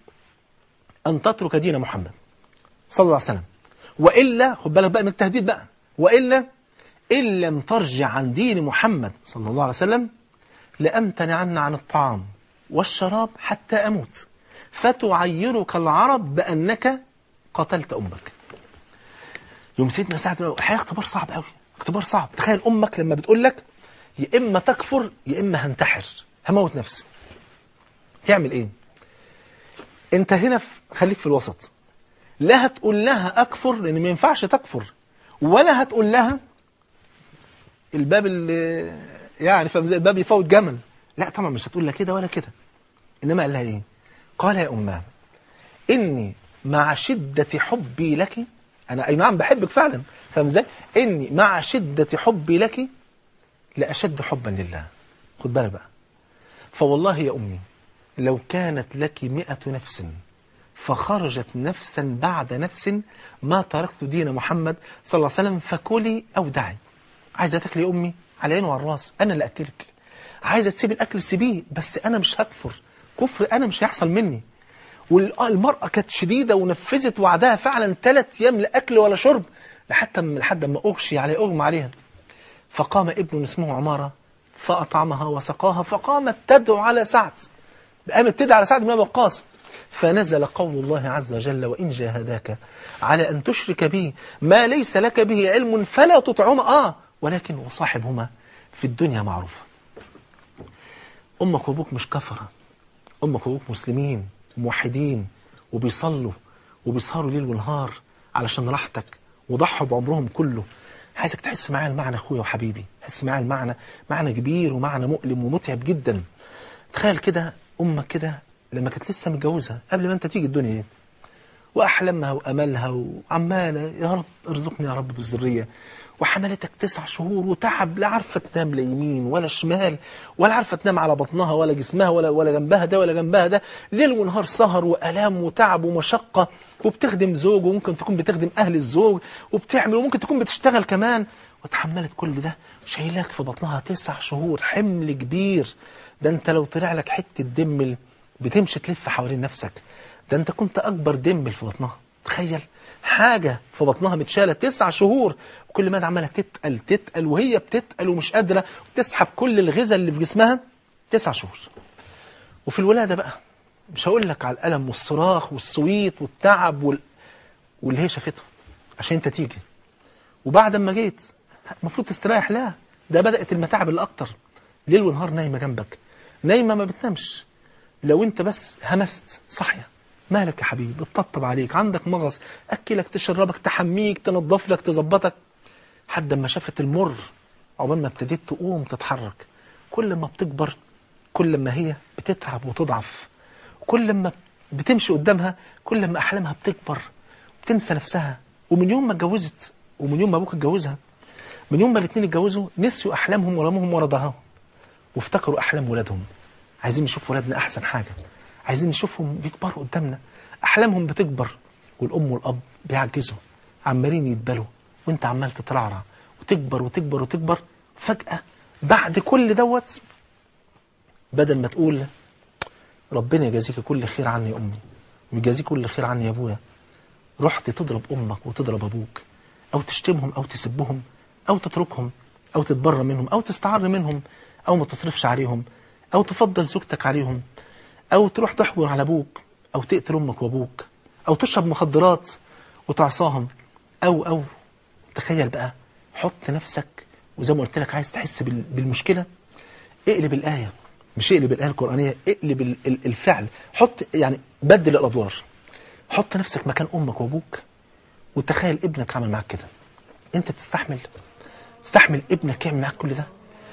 ان تترك دين محمد صلى الله عليه وسلم، والا خد بالك بقى من التهديد بقى، والا إن لم ترجع عن دين محمد صلى الله عليه وسلم لأمتنعن عن الطعام والشراب حتى أموت فتعيرك العرب بأنك قتلت أمك. يوم سيدنا سعد الحقيقة اختبار صعب قوي، اختبار صعب. تخيل أمك لما بتقول لك يا إما تكفر يا إما هنتحر، هموت نفسي، تعمل إيه؟ أنت هنا في خليك في الوسط، لا هتقول لها أكفر لأن ما ينفعش تكفر، ولا هتقول لها الباب اللي يعني فاهم زي الباب يفوت جمل، لا طبعا مش هتقول لها كده ولا كده. انما قال لها ايه؟ قال يا اماه اني مع شده حبي لك، أنا أي نعم بحبك فعلا، فاهم ازاي؟ إني مع شدة حبي لك لأشد حبا لله. خد بالك بقى، فوالله يا أمي لو كانت لك مئة نفس فخرجت نفسا بعد نفس ما تركت دين محمد صلى الله عليه وسلم، فكلي أو دعي. عايزة تاكلي يا أمي على عين وعلى الراس، أنا اللي أكلك. عايزة تسيب الأكل سيبيه، بس أنا مش هكفر كفر أنا مش هيحصل مني. والمرأة كانت شديدة ونفذت وعدها فعلا ثلاث أيام لا أكل ولا شرب لحتى لحد ما أغشي عليها أغمى عليها. فقام ابن اسمه عمارة فأطعمها وسقاها، فقامت تدعو على سعد، قامت تدعو على سعد بن أبي وقاص. فنزل قول الله عز وجل: وإن جاهداك على أن تشرك به ما ليس لك به علم فلا تطعهما، آه ولكن وصاحبهما في الدنيا معروفة. أمك وأبوك مش كفرة، أمك وأبوك مسلمين موحدين وبيصلوا وبيسهروا ليل ونهار علشان راحتك وضحوا بعمرهم كله. عايزك تحس معايا المعنى أخويا وحبيبي، تحس معايا المعنى، معنى كبير ومعنى مؤلم ومتعب جدا. تخيل كده أمك كده لما كانت لسه متجوزة قبل ما أنت تيجي الدنيا دي، وأحلامها وأملها وعمالة يا رب ارزقني يا رب بالذرية، وحملتك تسع شهور وتعب، لا عارفة تنام لا يمين ولا شمال، ولا عارفة تنام على بطنها ولا جسمها ولا ولا جنبها ده ولا جنبها ده، ليل ونهار سهر وألام وتعب ومشقة، وبتخدم زوج وممكن تكون بتخدم أهل الزوج وبتعمل وممكن تكون بتشتغل كمان، وتحملت كل ده شايلاك في بطنها تسع شهور، حمل كبير. ده أنت لو طلع لك حتة دمل بتمشي تلف حوالين نفسك، ده أنت كنت أكبر دمل في بطنها. تخيل حاجة في بطنها متشالة تسع شهور، وكل ما عمالة تتقل تتقل وهي بتتقل ومش قادرة وتسحب كل الغذاء اللي في جسمها تسع شهور. وفي الولادة بقى مش هقول لك على الألم والصراخ والصويت والتعب وال... واللي هي شافته عشان انت تيجي، وبعد ما جيت المفروض تستريح. لا، ده بدأت المتاعب اللي أكتر، ليل ونهار نايمة جنبك، نايمة ما بتنامش، لو انت بس همست صحية. مالك يا حبيبي؟ بتطبطب عليك، عندك مغص، أكلك تشربك تحميك تنظف لك تظبطك، حد ما شافت المر عقبال ما ابتديت تقوم تتحرك. كل ما بتكبر كل ما هي بتتعب وتضعف، كل ما بتمشي قدامها كل ما أحلامها بتكبر بتنسى نفسها. ومن يوم ما اتجوزت ومن يوم ما أبوك اتجوزها، من يوم ما الاثنين اتجوزوا نسيوا أحلامهم ورموهم ورا ظهرهم وافتكروا أحلام ولادهم. عايزين نشوف ولادنا أحسن حاجة، عايزين نشوفهم بيكبروا قدامنا، أحلامهم بتكبر والأم والأب بيعجزوا، عمالين يتبلوا وانت عمال تترعرع وتكبر وتكبر وتكبر. فجأة بعد كل دوت بدل ما تقول ربنا يجازيك كل خير عني يا أمي ويجازيك كل خير عني يا أبويا، رحت تضرب أمك وتضرب أبوك، أو تشتمهم أو تسبهم أو تتركهم أو تتبرى منهم أو تستعر منهم أو ما تصرفش عليهم أو تفضل زوجتك عليهم أو تروح تحجر على أبوك أو تقتل أمك وأبوك أو تشرب مخدرات وتعصاهم أو أو تخيل بقى، حط نفسك وزي ما قلت لك عايز تحس بالمشكلة، اقلب الآية، مش اقلب الآية القرآنية، اقلب الفعل، حط يعني بدل الأدوار، حط نفسك مكان أمك وأبوك وتخيل ابنك عمل معك كده. أنت تستحمل تستحمل ابنك يعمل معك كل ده؟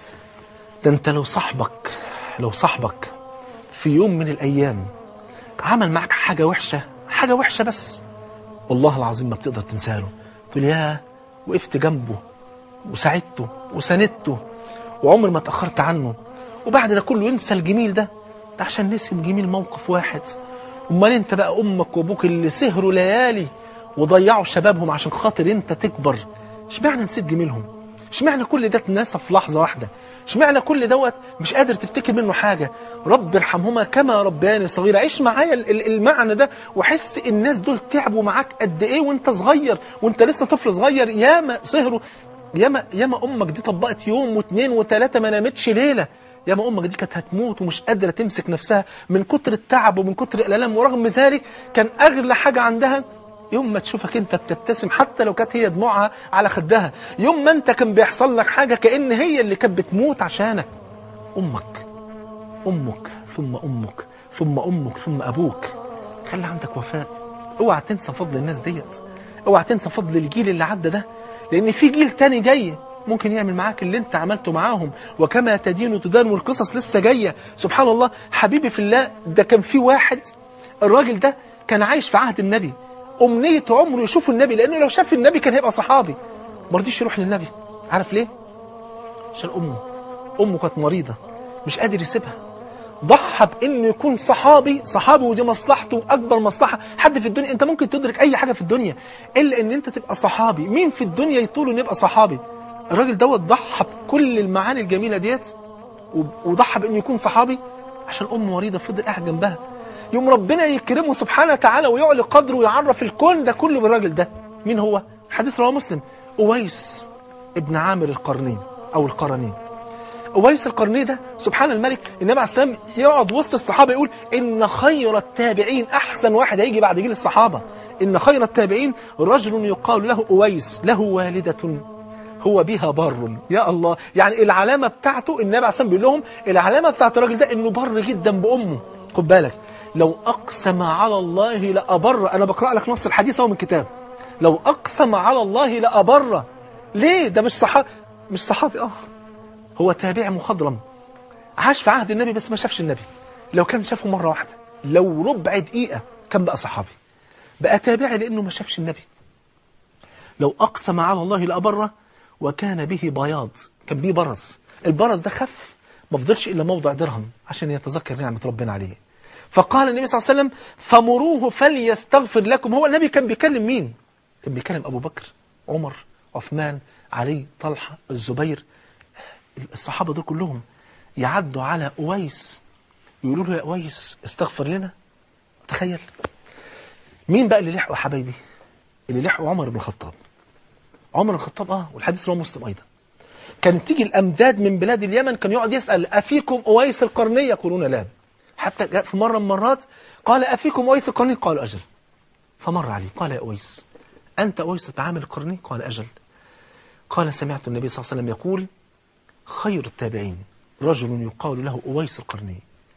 ده أنت لو صاحبك لو صاحبك في يوم من الأيام عمل معك حاجة وحشة، حاجة وحشة بس، والله العظيم ما بتقدر تنساها له، تقول ياه وقفت جنبه وساعدته وساندته وعمر ما اتأخرت عنه، وبعد ده كله ينسى الجميل ده، ده عشان نسي جميل موقف واحد. امال انت بقى امك وابوك اللي سهروا ليالي وضيعوا شبابهم عشان خاطر انت تكبر، اشمعنى نسيت جميلهم؟ اشمعنى كل ده اتنسى في لحظة واحدة؟ اشمعنى كل دوت مش قادر تفتكر منه حاجة؟ رب ارحمهما كما ربياني صغيرة. عيش معايا المعنى ده وحس الناس دول تعبوا معاك قد ايه وانت صغير، وانت لسه طفل صغير، ياما سهروا، ياما ياما امك دي طبقت يوم واثنين وثلاثة ما نامتش ليلة، ياما امك دي كانت هتموت ومش قادرة تمسك نفسها من كتر التعب ومن كتر الالم، ورغم ذلك كان اغلى حاجة عندها يوم ما تشوفك انت بتبتسم حتى لو كانت هي دموعها على خدها، يوم ما انت كان بيحصل لك حاجة كأن هي اللي كانت بتموت عشانك. امك امك ثم امك ثم امك ثم ابوك. خلي عندك وفاء، اوعى تنسى فضل الناس ديت، اوعى تنسى فضل الجيل اللي عدى ده، لان في جيل تاني جاي ممكن يعمل معاك اللي انت عملته معاهم، وكما تدين تدان، والقصص لسه جاية. سبحان الله حبيبي في الله، ده كان في واحد الراجل ده كان عايش في عهد النبي أمنية عمره يشوف النبي، لأنه لو شاف النبي كان هيبقى صحابي. ما رضيش يروح للنبي. عارف ليه؟ عشان أمه أمه كانت مريضة مش قادر يسيبها. ضحى بإنه يكون صحابي صحابي ودي مصلحته أكبر مصلحة. حد في الدنيا أنت ممكن تدرك أي حاجة في الدنيا إلا إن أنت تبقى صحابي. مين في الدنيا يطول إنه يبقى صحابي؟ الراجل دوت ضحى بكل المعاني الجميلة ديت وضحى بإنه يكون صحابي عشان أمه مريضة، فضل قاعد جنبها. يوم ربنا يكرمه سبحانه وتعالى ويعلي قدره ويعرف الكون ده كله بالراجل ده. مين هو؟ حديث رواه مسلم، أويس ابن عامر القرني أو القرني. أويس القرني ده سبحان الملك، النبي عليه السلام يقعد وسط الصحابة يقول إن خير التابعين، أحسن واحد هيجي بعد جيل الصحابة، إن خير التابعين رجل يقال له أويس له والدة هو بها بر. يا الله، يعني العلامة بتاعته النبي عليه السلام بيقول لهم العلامة بتاعت الراجل ده إنه بر جدا بأمه. خد بالك، لو أقسم على الله لأبر. أنا بقرأ لك نص الحديث هو من كتاب. لو أقسم على الله لأبر. ليه؟ ده مش صحابي، مش صحابي آه هو تابع مخضرم، عاش في عهد النبي بس ما شافش النبي. لو كان شافه مرة واحدة، لو ربع دقيقة، كان بقى صحابي، بقى تابعي لأنه ما شافش النبي. لو أقسم على الله لأبره وكان به بياض، كان به برص. البرص ده خف، ما فضلش إلا موضع درهم عشان يتذكر نعمة ربنا عليه. فقال النبي صلى الله عليه وسلم فمروه فليستغفر لكم. هو النبي كان بيكلم مين؟ كان بيكلم أبو بكر، عمر، عثمان، علي، طلحة، الزبير. الصحابة دول كلهم يعدوا على أويس يقولوا له يا أويس استغفر لنا. تخيل مين بقى اللي لحقوا حبايبي؟ اللي لحقوا عمر بن الخطاب. عمر بن الخطاب اه والحديث رواه مسلم أيضا. كانت تيجي الأمداد من بلاد اليمن، كان يقعد يسأل أفيكم أويس القرني؟ يقولون لا. حتى جاء في مرة من مرات قال أفيكم أويس القرني؟ قالوا أجل. فمر عليه قال يا أويس أنت أويس بن عامر القرني؟ قال أجل. قال سمعت النبي صلى الله عليه وسلم يقول خير التابعين رجل يقال له أويس القرني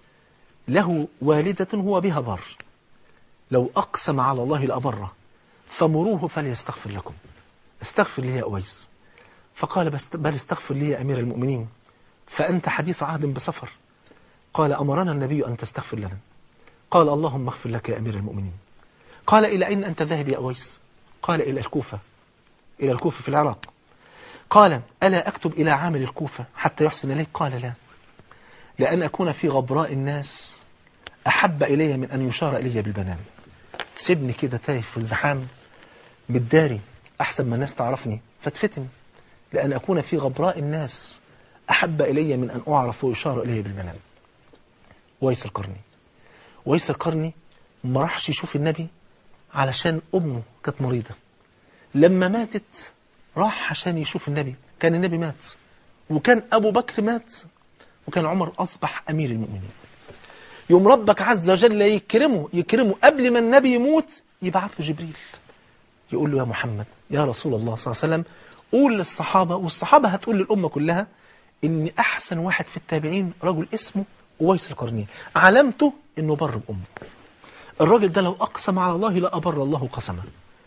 له والدة هو بها بر، لو أقسم على الله لأبره فمروه فليستغفر لكم. استغفر لي يا أويس. فقال بس بل استغفر لي يا أمير المؤمنين فأنت حديث عهد بسفر. قال أمرنا النبي أن تستغفر لنا. قال اللهم اغفر لك يا أمير المؤمنين. قال إلى أين أنت ذاهب يا أويس؟ قال إلى الكوفة، إلى الكوفة في العراق. قال ألا أكتب إلى عامل الكوفة حتى يحسن إليك؟ قال لا، لأن أكون في غبراء الناس أحب إلي من أن يشار إلي بالبنان. سيبني كده تايه في الزحام بالداري أحسن ما الناس تعرفني فتفتن، لأن أكون في غبراء الناس أحب إلي من أن أعرف ويشار إلي بالبنان. ويس القرني ويس القرني ما راحش يشوف النبي علشان أمه كانت مريضة. لما ماتت راح عشان يشوف النبي. كان النبي مات، وكان أبو بكر مات، وكان عمر أصبح أمير المؤمنين. يوم ربك عز وجل يكرمه يكرمه قبل ما النبي يموت يبعث له جبريل يقول له يا محمد يا رسول الله صلى الله عليه وسلم قول للصحابة، والصحابة هتقول للأمة كلها إن أحسن واحد في التابعين رجل اسمه أويس القرني، علامته إنه بر بأمه. الراجل ده لو أقسم على الله لأبر الله قسمه.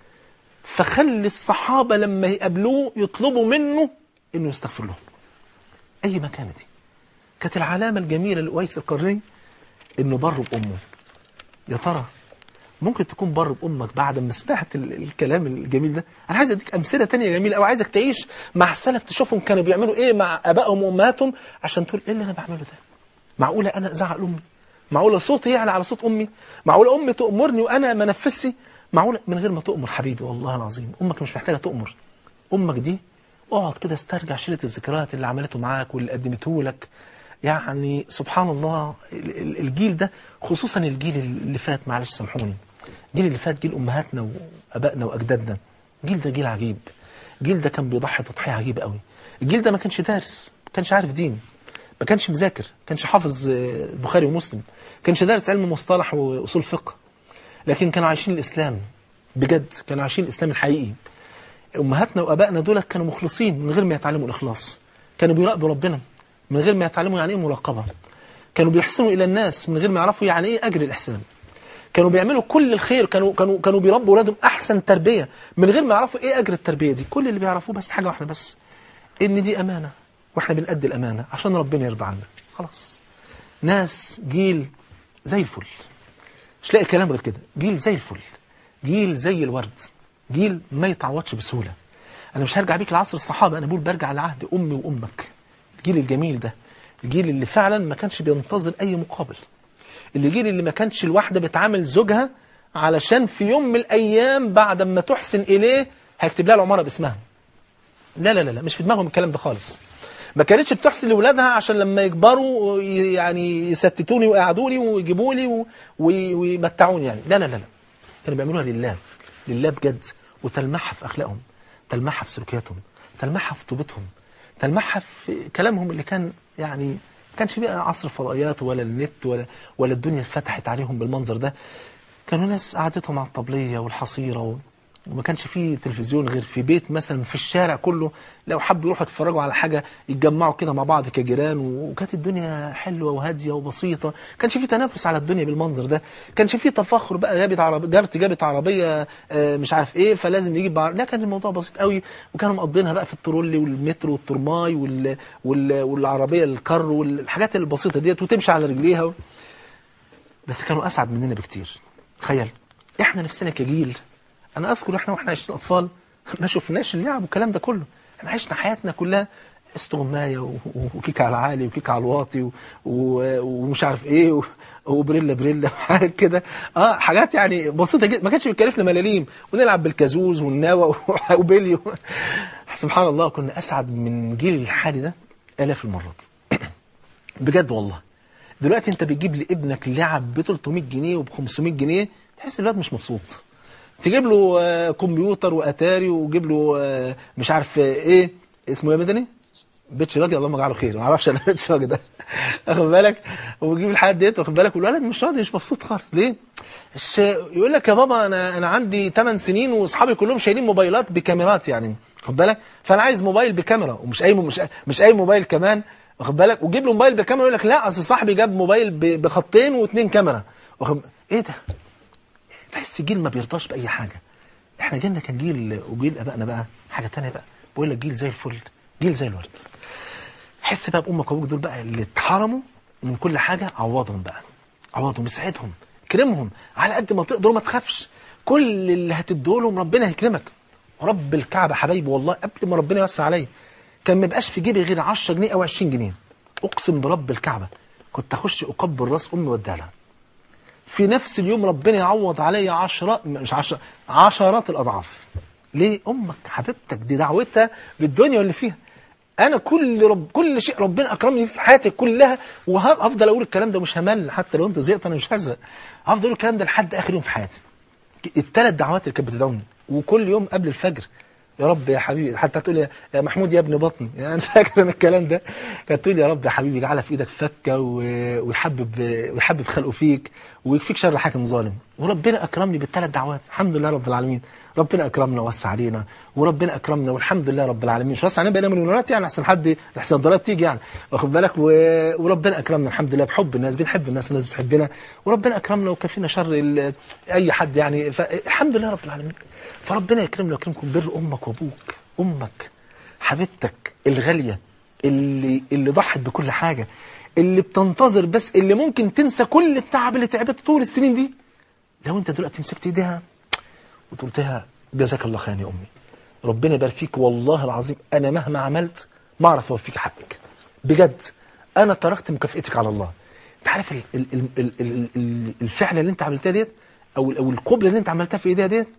فخلي الصحابة لما يقابلوه يطلبوا منه إنه يستغفر لهم. أي مكانة دي كانت العلامة الجميلة لأويس القرني إنه بر بأمه. يا ترى ممكن تكون بر بأمك بعد ما سمعت الكلام الجميل ده؟ أنا عايز أديك أمثلة تانية جميلة، أو عايزك تعيش مع السلف تشوفهم كانوا بيعملوا إيه مع أبائهم وأمهاتهم عشان تقول إيه اللي أنا بعمله ده؟ معقولة أنا أزعق أمي؟ معقولة صوتي يعلى على صوت أمي؟ معقولة أمي تأمرني وأنا ما نفسي؟ معقولة من غير ما تؤمر؟ حبيبي والله العظيم أمك مش محتاجة تؤمر. أمك دي اقعد كده استرجع شيلة الذكريات اللي عملته معاك واللي قدمته لك. يعني سبحان الله الجيل ده، خصوصا الجيل اللي فات، معلش سامحوني، الجيل اللي فات جيل أمهاتنا وأبائنا وأجدادنا، الجيل ده جيل عجيب. الجيل ده كان بيضحي تضحية عجيبة قوي. الجيل ده ما كانش دارس، ما كانش عارف دين، ما كانش مذاكر، ما كانش حافظ البخاري ومسلم، ما كانش دارس علم مصطلح وأصول فقه، لكن كانوا عايشين الإسلام بجد، كانوا عايشين الإسلام الحقيقي. أمهاتنا وأبائنا دول كانوا مخلصين من غير ما يتعلموا الإخلاص، كانوا بيراقبوا ربنا من غير ما يتعلموا يعني إيه مراقبة، كانوا بيحسنوا إلى الناس من غير ما يعرفوا يعني إيه أجر الإحسان، كانوا بيعملوا كل الخير، كانوا كانوا كانوا بيربوا أولادهم أحسن تربية من غير ما يعرفوا إيه أجر التربية دي. كل اللي بيعرفوه بس حاجة واحدة بس، إن دي أمانة وإحنا بنأدي الأمانة عشان ربنا يرضى عنا. خلاص، ناس جيل زي الفل، مش لاقي كلام غير كده، جيل زي الفل، جيل زي الورد، جيل ما يتعوضش بسهولة. أنا مش هرجع بيك لعصر الصحابة، أنا بقول برجع لعهد أمي وأمك، الجيل الجميل ده، الجيل اللي فعلا ما كانش بينتظر أي مقابل، الجيل اللي ما كانش الواحدة بتعامل زوجها علشان في يوم من الأيام بعد ما تحسن إليه هيكتب لها العمارة باسمها. لا لا لا مش في دماغهم الكلام ده خالص. ما كانتش بتحسن لأولادها عشان لما يكبروا يعني يستتوني ويقعدوني ويجيبوني ويمتعوني يعني. لا لا لا لا كانوا بيعملوها لله، لله بجد، وتلمحها في أخلاقهم، تلمحها في سلوكياتهم، تلمحها في طيبتهم، تلمحها في كلامهم اللي كان يعني ما كانش بقى عصر الفضائيات ولا النت ولا ولا الدنيا فتحت عليهم بالمنظر ده. كانوا ناس قعدتهم على الطبلية والحصيرة و... وما كانش فيه تلفزيون غير في بيت مثلا في الشارع كله، لو حبوا يروحوا يتفرجوا على حاجة يتجمعوا كده مع بعض كجيران، وكانت الدنيا حلوة وهادية وبسيطة. كانش فيه تنافس على الدنيا بالمنظر ده، كانش فيه تفاخر بقى جابت عربية جارتي جابت عربية مش عارف ايه فلازم يجيب بعر... لا كان الموضوع بسيط قوي، وكانوا مقضينها بقى في الترولي والمترو والترماي وال... وال... والعربية الكر والحاجات البسيطة ديت وتمشي على رجليها و... بس كانوا أسعد مننا بكتير. تخيل احنا نفسنا كجيل، انا اذكر احنا واحنا عايشين اطفال ما شفناش اللعب والكلام ده كله، احنا عشنا حياتنا كلها استغمايه وكيك على عالي وكيك على الواطي و... و... ومش عارف ايه و... وبريلا بريلا حاجات كده، اه حاجات يعني بسيطه جدا، ما كانش بيكلفنا ملاليم، ونلعب بالكازوز والناوى وبيليو. سبحان الله كنا اسعد من جيل الحالي ده الاف المرات بجد والله. دلوقتي انت بتجيب لابنك لعب ب ثلاثمية جنيه وب خمسمية جنيه تحس الواد مش مبسوط، تجيب له آه كمبيوتر واتاري وجيب له آه مش عارف آه ايه اسمه يا مدني بيتش باجي اللهم اجعله خير، ما اعرفش انا بيتش باجي ده واخد بالك، ويجيب الحاجات ديت واخد بالك، والولد مش راضي مش مبسوط خالص. ليه؟ يقول لك يا بابا انا انا عندي ثمان سنين واصحابي كلهم شايلين موبايلات بكاميرات يعني واخد بالك، فانا عايز موبايل بكاميرا ومش اي مش مش اي موبايل كمان واخد بالك، وجيب له موبايل بكاميرا يقول لك لا اصل صاحبي جاب موبايل بخطين واثنين كاميرا واخد ايه ده؟ تحس جيل ما بيرضاش باي حاجه. احنا جيلنا كان جيل وجيل ابائنا بقى حاجه ثانيه بقى، بقول لك جيل زي الفل، جيل زي الورد. حس بقى بامك وابوك دول بقى اللي اتحرموا من كل حاجه، عوضهم بقى، عوضهم، اسعدهم، كرمهم على قد ما تقدر، ما تخافش، كل اللي هتديه لهم ربنا هيكرمك. رب الكعبه حبايبي والله قبل ما ربنا يوسع عليا كان ما بقاش في جيبي غير عشرة جنيه او عشرين جنيه، اقسم برب الكعبه كنت اخش اقبل راس امي واديها لها في نفس اليوم، ربنا يعوض عليا عشرات مش عشرة عشرات الاضعاف. ليه؟ امك حبيبتك دي دعوتها للدنيا واللي فيها. انا كل رب كل شيء ربنا اكرمني في حياتي كلها، وهفضل اقول الكلام ده مش همل، حتى لو انت زهقت انا مش هزهق، هفضل اقول الكلام ده لحد اخر يوم في حياتي. الثلاث دعوات اللي كانت بتدعوني، وكل يوم قبل الفجر يا رب يا حبيبي، حتى تقول يا محمود يا ابن بطني، يعني انا فاكر انا الكلام ده، كانت تقول يا رب يا حبيبي اجعلها في ايدك فكه ويحبب ويحبب خلقه فيك ويكفيك شر حاكم ظالم. وربنا اكرمني بالثلاث دعوات، الحمد لله رب العالمين. ربنا اكرمنا ووسع علينا، وربنا اكرمنا والحمد لله رب العالمين. مش وسع علينا بقينا مليونيرات يعني احسن حد احسن الضرائب تيجي يعني واخد بالك، و... وربنا اكرمنا الحمد لله بحب الناس، بنحب الناس، الناس بتحبنا، وربنا اكرمنا وكفينا شر ال... اي حد يعني، فالحمد لله رب العالمين. فربنا يكرمنا ويكرمكم بر امك وابوك، امك حبيبتك الغاليه اللي اللي ضحت بكل حاجه، اللي بتنتظر بس، اللي ممكن تنسى كل التعب اللي تعبته طول السنين دي لو انت دلوقتي مسكت ايديها وقلت لها جزاك الله خير يا امي، ربنا يبارك فيك، والله العظيم انا مهما عملت ما اعرف اوفيك حقك بجد، انا تركت مكافئتك على الله. انت عارف ال ال ال ال ال ال الفعل اللي انت عملتها ديت او او القبله اللي انت عملتها في ايديها ديت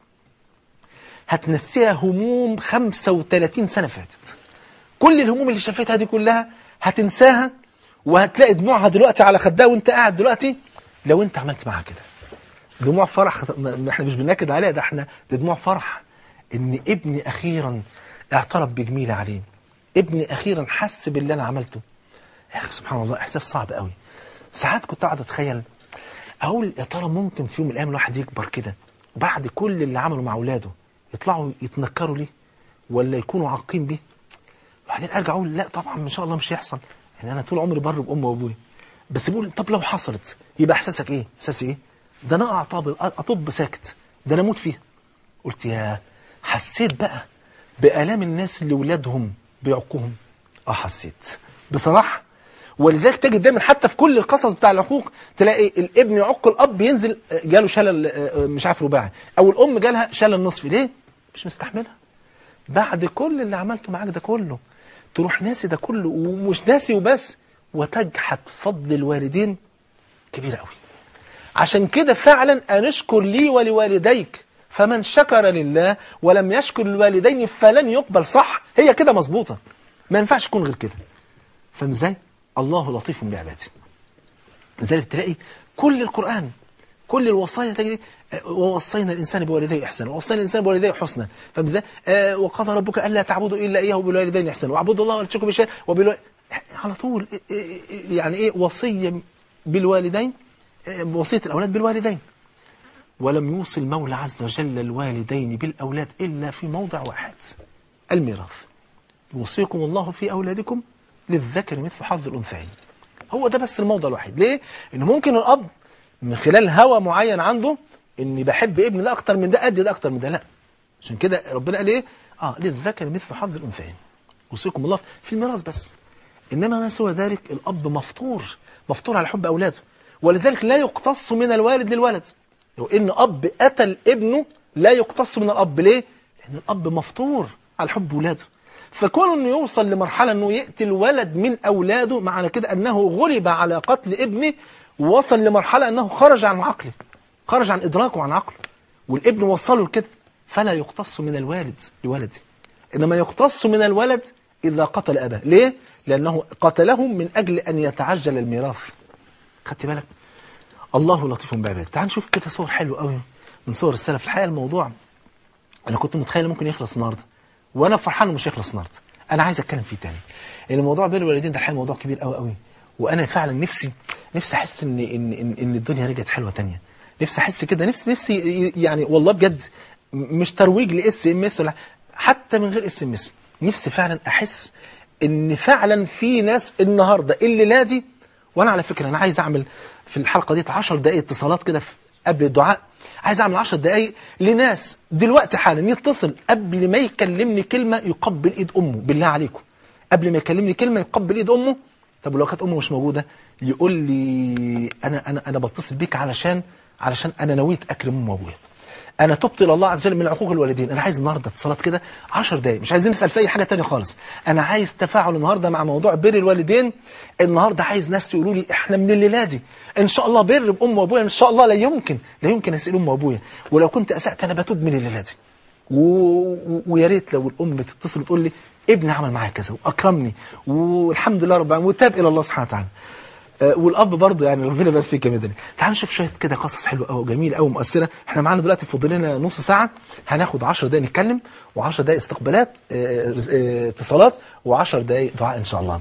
هتنسيها هموم خمسة وثلاثين سنه فاتت. كل الهموم اللي شافتها دي كلها هتنساها، وهتلاقي دموعها دلوقتي على خدها وانت قاعد دلوقتي لو انت عملت معاها كده. دموع فرح، احنا مش بننكد عليها، ده احنا ده دموع فرح ان ابني اخيرا اعترف بجميلة عليه، ابني اخيرا حس باللي انا عملته. يا اخي سبحان الله احساس صعب قوي. ساعات كنت قاعد اتخيل اقول يا ترى ممكن في يوم من الايام الواحد يكبر كده وبعد كل اللي عمله مع اولاده يطلعوا يتنكروا ليه ولا يكونوا عاقين بيه؟ وبعدين ارجع اقول لا طبعا ان شاء الله مش هيحصل، يعني انا طول عمري بر بامي وابويا، بس بقول طب لو حصلت يبقى احساسك ايه؟ احساسي ايه؟ ده انا اقع طب اطب ساكت، ده انا اموت فيها. قلت يا حسيت بقى بآلام الناس اللي ولادهم بيعقوهم. اه حسيت بصراحه، ولذلك تجد دايما حتى في كل القصص بتاع العقوق تلاقي الابن يعق الاب ينزل جاله شلل مش عارف رباعي، او الام جالها شلل نصفي. ليه؟ مش مستحملها. بعد كل اللي عملته معاك ده كله تروح ناسي ده كله، ومش ناسي وبس، وتجحد فضل الوالدين كبير قوي. عشان كده فعلا أنشكر لي ولوالديك، فمن شكر لله ولم يشكر الوالدين فلن يقبل. صح، هي كده مظبوطة، ما ينفعش يكون غير كده. فاهم ازاي؟ الله لطيف بعباده. لذلك تلاقي كل القرآن كل الوصايا تجري ووصينا الإنسان بوالديه إحسانا، ووصينا الإنسان بوالديه حسنا. فاهم ازاي؟ آه وقضى ربك ألا تعبدوا إلا إياه وبالوالدين إحسانا واعبدوا الله ولا تشركوا به شيئا وبالو... على طول يعني إيه وصية بالوالدين، وصية الأولاد بالوالدين. ولم يوصي المولى عز وجل الوالدين بالأولاد إلا في موضع واحد، الميراث. يوصيكم الله في أولادكم للذكر مثل حظ الأنثيين. هو ده بس الموضع الوحيد. ليه؟ إن ممكن الأب من خلال هوى معين عنده إني بحب ابني ده أكتر من ده، أدي ده أكتر من ده. لا، عشان كده ربنا قال إيه؟ آه للذكر مثل حظ الأنثيين. يوصيكم الله في الميراث بس. إنما ما سوى ذلك الأب مفطور مفطور على حب أولاده، ولذلك لا يقتص من الوالد للولد. لو إن أب قتل ابنه لا يقتص من الأب. ليه؟ لأن الأب مفطور على حب أولاده. فكون أنه يوصل لمرحلة أنه يقتل ولد من أولاده، معنى كده أنه غلب على قتل ابنه، ووصل لمرحلة أنه خرج عن عقله، خرج عن إدراكه عن عقله، والابن وصله لكده. فلا يقتص من الوالد لولده، إنما يقتص من الولد إذا قتل أباه. ليه؟ لأنه قتله من أجل أن يتعجل الميراث. خدت بالك؟ الله لطيف بعباده. تعال نشوف كده صور حلوة قوي من صور السلف. الحقيقة الموضوع أنا كنت متخيل ممكن يخلص النهارده، وأنا فرحان مش يخلص النهارده. أنا عايز أتكلم فيه تاني، لأن الموضوع بين الوالدين ده الحقيقة موضوع كبير قوي قوي. وأنا فعلا نفسي نفسي أحس إن إن إن, إن الدنيا رجعت حلوة تانية. نفسي أحس كده، نفسي نفسي يعني والله بجد، مش ترويج لإس إم إس ولا حتى من غير إس إم إس. نفسي فعلا أحس إن فعلا في ناس النهارده الليلة دي. وأنا على فكرة أنا عايز أعمل في الحلقة دي عشر دقائق اتصالات كده قبل الدعاء. عايز أعمل عشر دقائق لناس دلوقتي حالا يتصل قبل ما يكلمني كلمة يقبل إيد أمه. بالله عليكم، قبل ما يكلمني كلمة يقبل إيد أمه. طب ولو كانت أمه مش موجودة يقول لي أنا أنا أنا بتصل بيك علشان علشان أنا نويت أكرم أمه وأبويا. أنا تبت إلى الله عز وجل من عقوق الوالدين. أنا عايز النهاردة اتصالات كده عشر دقايق، مش عايزين نسأل في أي حاجة تانية خالص. أنا عايز تفاعل النهاردة مع موضوع بر الوالدين. النهاردة عايز ناس يقولوا لي إحنا من الليلة دي إن شاء الله بر بأم وأبويا إن شاء الله. لا يمكن لا يمكن أسأل أم وأبويا، ولو كنت أسأت أنا بتوب من الليلة دي. و... ويا ريت لو الأم تتصل وتقول لي ابني عمل معايا كذا وأكرمني والحمد لله رب العالمين وتاب إلى الله سبحانه وتعالى. والاب برضه يعني ربنا يبارك فيك يا مدني. تعالوا نشوف شويه كده قصص حلوه قوي جميله قوي مؤثره. احنا معانا دلوقتي فاضل لنا نص ساعه، هناخد عشر دقايق نتكلم وعشر دقايق استقبالات اتصالات وعشر دقايق دعاء ان شاء الله.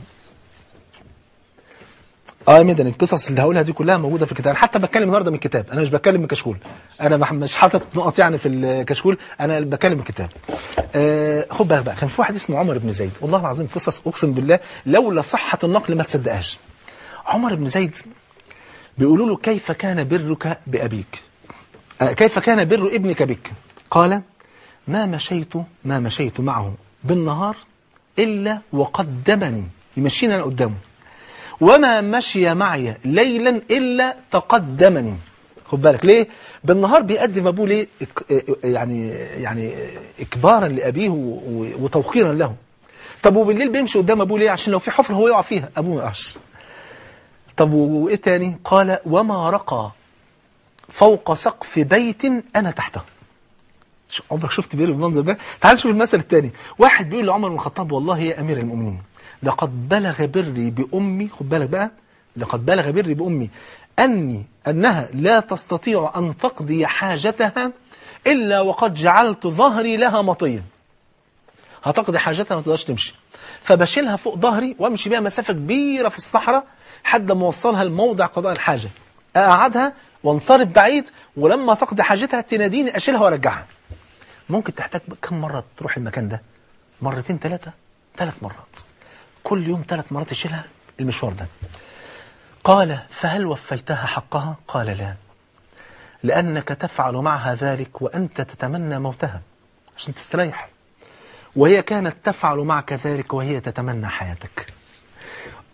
اه يا مدني القصص اللي هقولها دي كلها موجوده في الكتاب. حتى بتكلم النهارده من الكتاب، انا مش بتكلم من كشكول، انا مش حاطط نقط يعني في الكشكول، انا بتكلم من الكتاب. آه خد بالك بقى، كان في واحد اسمه عمر بن زيد، والله العظيم قصص اقسم بالله لولا صحه النقل ما تصدقهاش. عمر بن زيد بيقولوا له كيف كان برك بأبيك، آه كيف كان بر ابنك بك؟ قال ما مشيت ما مشيت معه بالنهار إلا وقدمني، يمشيني أنا قدامه، وما مشي معي ليلا إلا تقدمني. خد بالك ليه؟ بالنهار بيقدم أبوه ليه؟ يعني يعني إكبارا لأبيه وتوقيرا له. طب وبالليل بيمشي قدام أبوه ليه؟ عشان لو في حفرة هو يقع فيها أبوه ما يقعش. طب وإيه تاني؟ قال وما رقى فوق سقف بيت أنا تحته. عمرك شفت بير بالمنظر ده؟ تعال شوف المثل الثاني. واحد بيقول لعمر بن الخطاب والله يا أمير المؤمنين لقد بلغ بري بأمي، خد بالك بقى، لقد بلغ بري بأمي أني أنها لا تستطيع أن تقضي حاجتها إلا وقد جعلت ظهري لها مطية. هتقضي حاجتها ما تقدرش تمشي، فبشيلها فوق ظهري وامشي بيها مسافة كبيرة في الصحراء حد ما وصلها لموضع قضاء الحاجة، أقعدها وانصرف بعيد، ولما تقضي حاجتها تناديني أشيلها وارجعها. ممكن تحتاج كم مرة تروح المكان ده؟ مرتين ثلاثة ثلاث مرات، كل يوم ثلاث مرات تشيلها المشوار ده. قال فهل وفيتها حقها؟ قال لا، لأنك تفعل معها ذلك وأنت تتمنى موتها عشان تستريح، وهي كانت تفعل معك ذلك وهي تتمنى حياتك.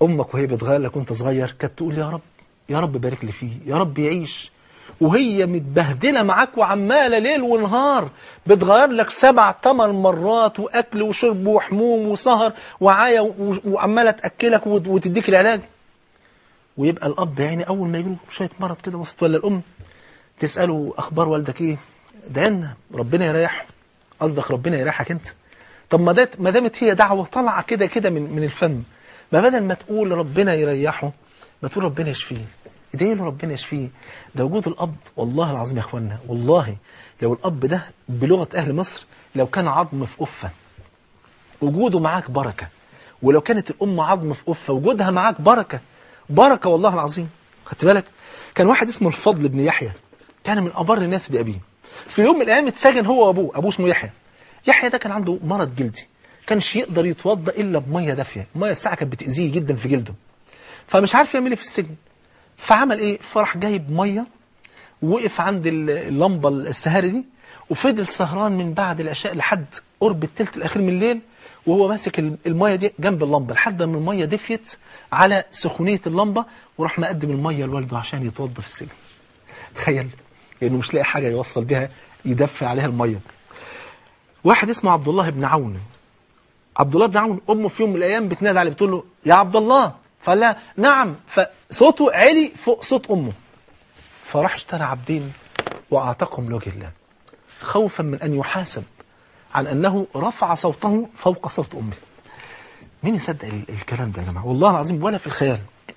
امك وهي بتغير لك وانت صغير كانت تقول يا رب يا رب بارك لي فيه، يا رب يعيش، وهي متبهدله معاك وعماله ليل ونهار بتغير لك سبع ثمان مرات، واكل وشرب وحموم وسهر وعايه وعماله تاكلك وتديك العلاج. ويبقى الاب يعني اول ما يجيله شويه مرض كده بسيط، ولا الام تساله اخبار والدك ايه؟ ده لنا ربنا يريحه. قصدك ربنا يريحك انت؟ طب ما ما دامت هي دعوه طالعه كده كده من من الفم، ما بدل ما تقول ربنا يريحه ما تقول ربنا يشفيه، ادعي له ربنا يشفيه. ده وجود الاب والله العظيم يا اخوانا، والله لو الاب ده بلغه اهل مصر لو كان عظم في قفه وجوده معاك بركه، ولو كانت الام عظم في قفه وجودها معاك بركه بركه والله العظيم. خدت بالك؟ كان واحد اسمه الفضل بن يحيى، كان من ابر الناس بابيه. في يوم من الايام اتسجن هو وابوه، ابوه اسمه يحيى. يحيى ده كان عنده مرض جلدي، كانش يقدر يتوضا الا بميه دافيه، الميه الساقعه كانت بتاذيه جدا في جلده، فمش عارف يعمل ايه في السجن. فعمل ايه؟ فرح جايب ميه ووقف عند اللمبه السهاري دي، وفضل سهران من بعد العشاء لحد قرب الثلث الاخير من الليل وهو ماسك الميه دي جنب اللمبه لحد ما الميه دفيت على سخونيه اللمبه، وراح مقدم الميه لوالده عشان يتوضا في السجن. تخيل، لانه مش لاقي حاجه يوصل بها يدفع عليها الميه. واحد اسمه عبد الله بن عون. عبد الله بن عون امه في يوم من الايام بتنادي عليه بتقول له يا عبد الله، فقال لها نعم، فصوته عالي فوق صوت امه. فراح اشترى عبدين واعتقهم لوجه الله خوفا من ان يحاسب عن انه رفع صوته فوق صوت امه. مين يصدق الكلام ده يا جماعه؟ والله العظيم ولا في الخيال.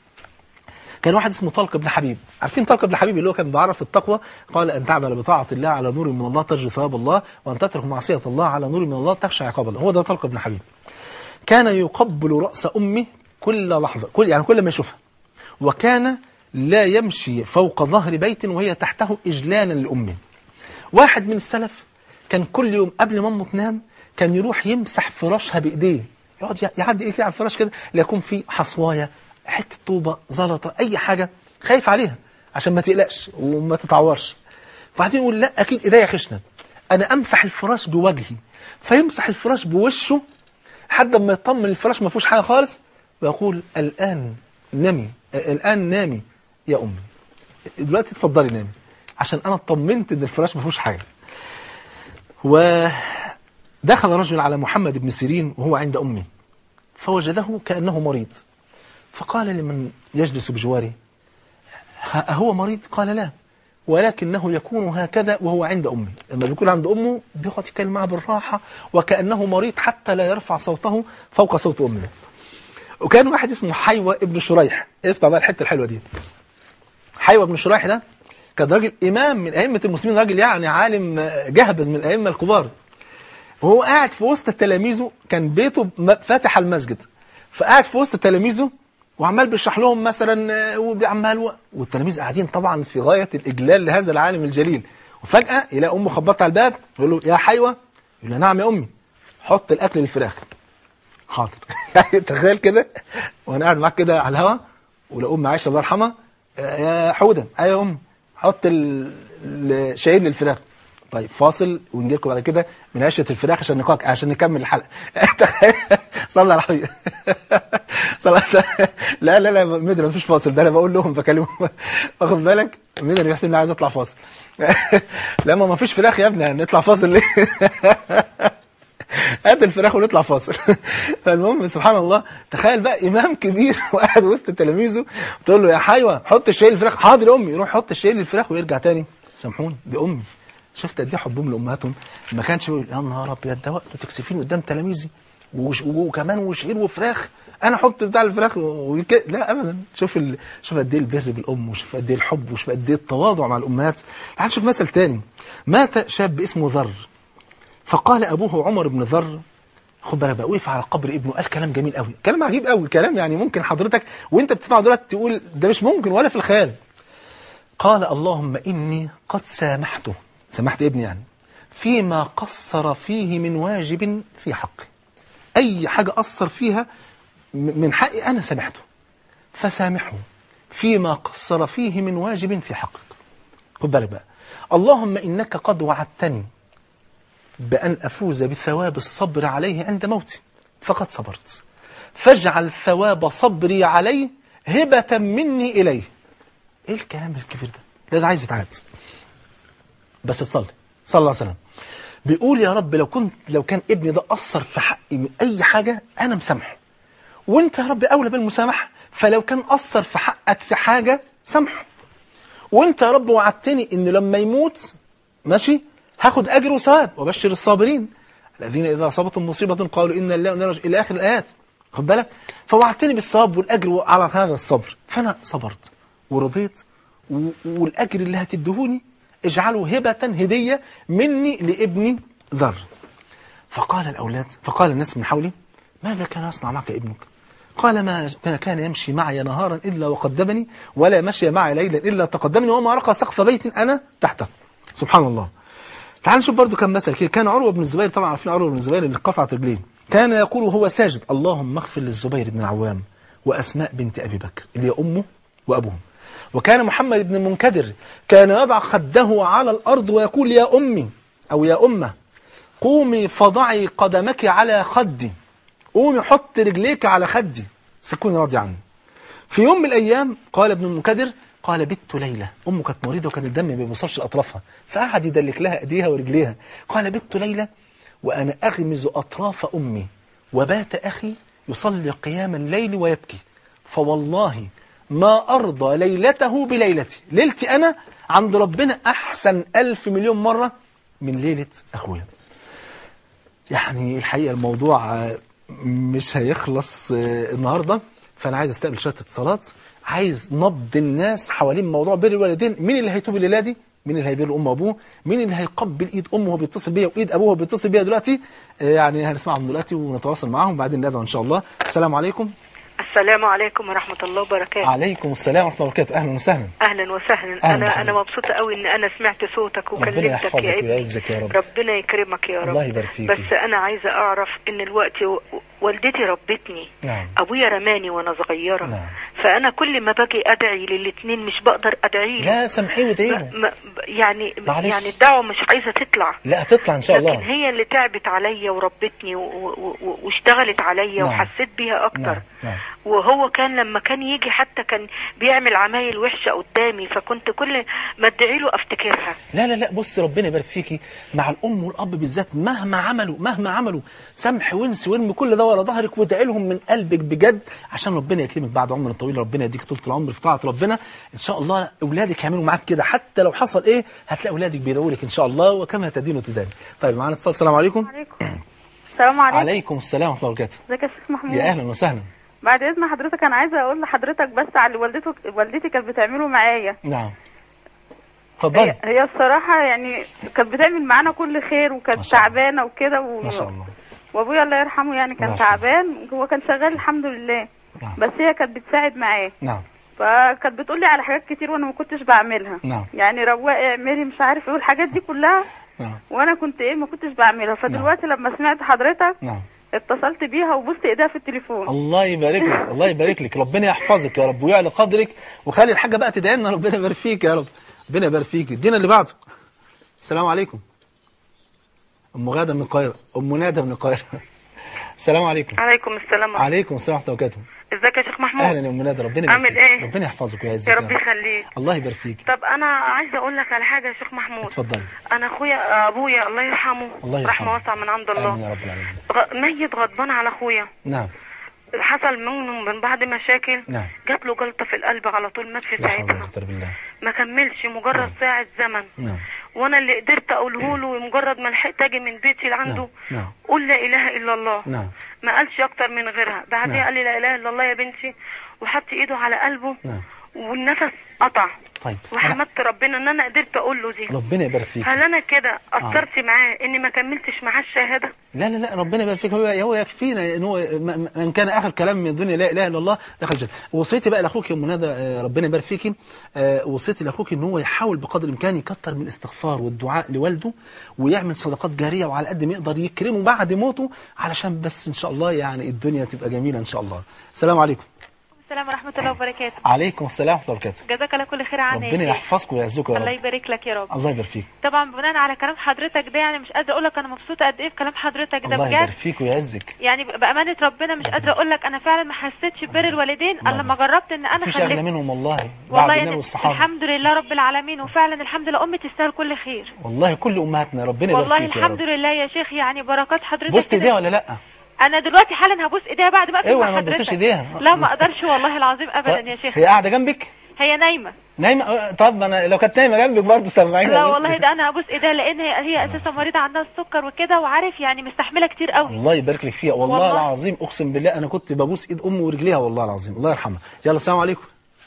كان واحد اسمه طلق بن حبيب، عارفين طلق بن حبيب اللي هو كان بيعرف التقوى؟ قال ان تعمل بطاعه الله على نور من الله ترجو ثواب الله، وان تترك معصيه الله على نور من الله تخشى عقاب الله. هو ده طلق بن حبيب. كان يقبل راس امه كل لحظه، كل يعني كل ما يشوفها، وكان لا يمشي فوق ظهر بيت وهي تحته اجلالا لامه. واحد من السلف كان كل يوم قبل ما امه تنام كان يروح يمسح فراشها بايديه، يقعد يعدي ايه كده على الفراش كده لا يكون فيه حصوايه، حته طوبه، زلطه، اي حاجه، خايف عليها عشان ما تقلقش وما تتعورش. فبعدين يقول لا اكيد ايديا خشنه، انا امسح الفراش بوجهي. فيمسح الفراش بوشه لحد ما يطمن الفراش ما فيهوش حاجه خالص، ويقول الان نامي، الان نامي يا امي، دلوقتي اتفضلي نامي عشان انا اطمنت ان الفراش ما فيهوش حاجه. ودخل رجل على محمد بن سيرين وهو عند امه فوجده كانه مريض، فقال لمن يجلس بجواره أهو مريض؟ قال لا، ولكنه يكون هكذا وهو عند أمه. لما بيكون عند أمه بيقعد يتكلم معها بالراحة وكأنه مريض حتى لا يرفع صوته فوق صوت أمه. وكان واحد اسمه حيوة ابن شريح، اسمع بقى الحتة الحلوة دي. حيوة ابن شريح ده كان راجل إمام من أئمة المسلمين، راجل يعني عالم جهبذ من الأئمة الكبار، وهو قاعد في وسط تلاميذه، كان بيته فاتح المسجد، فقاعد في وسط تلاميذه وعمال بيشرح لهم مثلا وعمال، والتلاميذ قاعدين طبعا في غايه الاجلال لهذا العالم الجليل. وفجاه يلاقي امه خبطت على الباب، يقول له يا حيوه، يقول له نعم يا امي، حط الاكل للفراخ. حاضر. يعني تخيل كده وانا قاعد معاك كده على الهوا، ولا ام عائشه الله يرحمها يا حوده ايوه يا ام حط الشايل للفراخ. طيب فاصل ونجي لكم بعد كده من عشه الفراخ عشان نقاك عشان نكمل الحلقه. صلى على الحبيب. صلى لا لا لا مدري مفيش فاصل، ده انا بقول لهم بكلمهم. واخد بالك مدري بيحسب اني عايز اطلع فاصل. لا ما مفيش فراخ يا ابني، هنطلع فاصل ليه؟ هات الفراخ ونطلع فاصل. فالمهم سبحان الله، تخيل بقى امام كبير وقاعد وسط تلاميذه تقول له يا حيوه حط الشاي للفراخ. حاضر يا امي، يروح يحط الشاي للفراخ ويرجع تاني. سامحوني دي امي. شفت قد ايه حبهم لامهاتهم؟ ما كانش بيقول يا نهار ابيض ده وقت تكسفين قدام تلاميذي وكمان وشعير وفراخ، انا احط بتاع الفراخ وك... لا ابدا. شوف ال... شوف قد ايه البر بالام، وشوف قد ايه الحب، وشوف قد ايه التواضع مع الامهات. تعال شوف مثل تاني. مات شاب اسمه ذر، فقال ابوه عمر بن ذر، خد بالك بقى، وقف على قبر ابنه قال كلام جميل قوي، كلام عجيب قوي، كلام يعني ممكن حضرتك وانت بتسمعه دلوقتي تقول ده مش ممكن ولا في الخيال. قال اللهم اني قد سامحته، سامحت ابني يعني، فيما قصر فيه من واجب في حقي، أي حاجة قصر فيها من حقي أنا سامحته، فسامحه فيما قصر فيه من واجب في حقك. خد بالك بقى، اللهم إنك قد وعدتني بأن أفوز بثواب الصبر عليه عند موتي، فقد صبرت، فاجعل ثواب صبري عليه هبة مني إليه. إيه الكلام الكبير ده؟ لا ده عايز يتعاد، بس تصلي صلى الله عليه وسلم. بيقول يا رب لو كنت لو كان ابني ده قصر في حقي من أي حاجة أنا مسامحه، وأنت يا رب أولى بالمسامحة، فلو كان قصر في حقك في حاجة سامحه، وأنت يا رب وعدتني إن لما يموت ماشي هاخد أجر وثواب، وبشر الصابرين الذين إذا أصابتهم مصيبة قالوا إنا لله وإنا إليه راجعون إلى آخر الآيات. خد بالك، فوعدتني بالثواب والأجر على هذا الصبر، فأنا صبرت ورضيت، والأجر اللي هتدهوني اجعله هبة هدية مني لابني ذر. فقال الأولاد فقال الناس من حولي ماذا كان يصنع معك ابنك؟ قال ما كان يمشي معي نهارا إلا وقدمني، ولا مشي معي ليلا إلا تقدمني، وما رقى سقف بيت أنا تحته. سبحان الله. تعال نشوف برضو كم مثل كده. كان عروة بن الزبير، طبعا عارفين عروة بن الزبير اللي قطعت رجليه، كان يقول وهو ساجد اللهم اغفر للزبير بن العوام وأسماء بنت أبي بكر اللي هي أمه وأبوهم. وكان محمد بن المنكدر كان يضع خده على الأرض ويقول يا أمي أو يا أمه قومي فضعي قدمك على خدي، قومي حط رجليك على خدي سكوني راضي عنه. في يوم من الأيام قال ابن المنكدر قال بت ليلة، أمه كانت مريضة وكان الدم ما بيوصلش لأطرافها، فقعد يدلك لها أيديها ورجليها. قال بت ليلة وأنا أغمز أطراف أمي، وبات أخي يصلي قيام الليل ويبكي، فوالله ما أرضى ليلته بليلتي، ليلتي أنا عند ربنا أحسن ألف مليون مرة من ليلة أخويا. يعني الحقيقة الموضوع مش هيخلص النهاردة، فأنا عايز استقبل شوية اتصالات، عايز نبض الناس حوالين موضوع بر الوالدين. مين اللي هيتوب الليلة دي؟ مين اللي هيبر أمه وأبوه؟ مين اللي هيقبل إيد أمه وهو بيتصل بيها وإيد أبوه وهو بيتصل بيها دلوقتي؟ يعني هنسمعهم دلوقتي ونتواصل معاهم بعدين ندعو إن شاء الله. السلام عليكم. السلام عليكم ورحمة الله وبركاته. عليكم السلام ورحمة الله وبركاته. أهلا وسهلا. أهلا وسهلا. أهلا أنا بحضرتك. أنا مبسوطة قوي إن أنا سمعت صوتك وكلمتك ربنا يحفظك يا ابني. ويعزك يا رب. ربنا يكرمك يا رب. الله يبارك فيك. بس أنا عايزة أعرف إن الوقت و- والدتي ربتني. نعم. أبويا رماني وأنا صغيرة. نعم. فأنا كل ما باجي أدعي للاتنين مش بقدر أدعي له. لا سامحيه وادعي له. ما- يعني معلش. يعني الدعوة مش عايزة تطلع. لا هتطلع إن شاء الله. لكن هي اللي تعبت عليا وربتني و- و- و- واشتغلت عليا نعم. وحسيت بيها أكتر. نعم. نعم. وهو كان لما كان يجي حتى كان بيعمل عمايل وحشة قدامي، فكنت كل ما ادعي له افتكرها. لا لا لا بص ربنا يبارك فيكي، مع الأم والأب بالذات مهما عملوا مهما عملوا سامح وانسي وارمي كل ده ورا ظهرك وادعي لهم من قلبك بجد عشان ربنا يكرمك بعد عمر طويل، ربنا يديك طول العمر في طاعة ربنا إن شاء الله. أولادك يعملوا معاك كده، حتى لو حصل إيه هتلاقي أولادك بيدعوا لك إن شاء الله، وكما تدين وتدان. طيب معانا اتصال. السلام عليكم. عليكم السلام عليكم. عليكم السلام ورحمة الله وبركاته. ازيك يا شيخ محمود؟ يا أهلا وسهلا. بعد اذن حضرتك انا عايزه اقول لحضرتك بس على اللي والدته والدتي كانت بتعمله معايا. نعم هي, اتفضلي. هي الصراحه يعني كانت بتعمل معانا كل خير، ما وكانت شاء الله. تعبانه وكده و... ما شاء الله. وابويا الله يرحمه يعني الله كان يرحمه. تعبان، هو كان شغال الحمد لله. نعم. بس هي كانت بتساعد معاه، نعم. فكانت بتقول لي على حاجات كتير وانا ما كنتش بعملها. نعم. يعني رواقي اعملي مش عارف ايه والحاجات دي كلها، نعم. وانا كنت ايه ما كنتش بعملها. فدلوقتي لما سمعت حضرتك نعم. اتصلت بيها وبصت ايديها في التليفون. الله يبارك لك، الله يبارك لك، ربنا يحفظك يا رب ويعلى قدرك، وخلي الحاجة بقى تدعي لنا ربنا يبارك فيك يا رب. ربنا يبارك فيك. ادينا اللي بعده. السلام عليكم. ام غاده من القاهره، ام نادى من القاهره. السلام عليكم. عليكم السلام. عليكم السلام ورحمه الله وبركاته. ازيك يا شيخ محمود؟ اهلا يا ام نادى، ربنا يبارك عامل فيك. ايه؟ ربنا يحفظك ويعزك يا يا رب يخليك. الله يبارك فيك. طب انا عايزه اقول لك على حاجه يا شيخ محمود. اتفضلي. انا اخويا ابويا الله يرحمه الله يرحمه. رحمه واسعه من عند الله. امين يا رب العالمين. غ- ميت غضبان على اخويا. نعم. حصل منهم من بعد مشاكل. نعم. جات له جلطه في القلب على طول، مات في لا حول ولا ساعتها. قوه الا بالله. ما كملش مجرد نعم. ساعه زمن. نعم. وانا اللي قدرت اقوله له مجرد ما لحقت اجي من بيتي لعنده. نعم. نعم. قول لا اله الا الله. نعم. ما قالش اكتر من غيرها. بعدها نعم. قال لي لا اله الا الله يا بنتي، وحط ايده على قلبه. نعم. والنفس قطع. طيب. أنا- وحمدت ربنا ان انا قدرت اقول له دي. ربنا يبارك فيك. هل انا كده اثرت معاه اني ما كملتش معاه الشهاده؟ لا لا لا ربنا يبارك فيك. هو هو يكفينا ان هو م- من كان اخر كلام من الدنيا لا اله الا الله دخل الجنه. وصيتي بقى لاخوك يا ام ندى، آه، ربنا يبارك فيكي، آه، وصيتي لاخوك ان هو يحاول بقدر الامكان يكتر من الاستغفار والدعاء لوالده، ويعمل صدقات جاريه، وعلى قد ما يقدر يكرمه بعد موته، علشان بس ان شاء الله يعني الدنيا تبقى جميله ان شاء الله. السلام عليكم. السلام ورحمة الله وبركاته. عليكم السلام ورحمة الله وبركاته. جزاك الله كل خير عني. ربنا يحفظكم ويعزكم يا رب. الله يبارك لك يا رب. الله يبارك فيك. طبعا بناء على كلام حضرتك ده يعني مش قادرة اقول لك انا مبسوطة قد ايه في كلام حضرتك ده بجد. الله يبارك فيك ويعزك. يعني بأمانة ربنا مش قادرة اقول لك انا فعلا ما حسيتش ببر الوالدين الا لما جربت ان انا مفيش خليت. اغلى منهم والله. والله بعد يعني والصحابة. الحمد لله رب العالمين، وفعلا الحمد لله امي تستاهل كل خير. والله كل امهاتنا ربنا يبارك والله فيك يا رب. الحمد لله يا شيخ، يعني بركات حضرتك. بوست ايديها ولا لا؟ انا دلوقتي حالا هبوس ايديها بعد ما اقفل ايوه مع ما حضرتك. تبوسيش ايديها. لا ما اقدرش والله العظيم ابدا يا شيخ. هي قاعده جنبك؟ هي نايمه. نايمه؟ طب انا لو كانت نايمه جنبك برضه سامعينها. لا والله ده انا هبوس ايديها لان هي هي اساسا مريضه عندها السكر وكده، وعارف يعني مستحمله كتير قوي. الله يبارك لك فيها والله, والله العظيم، اقسم بالله انا كنت ببوس ايد امي ورجليها والله العظيم. الله يرحمها. يلا السلام عليكم.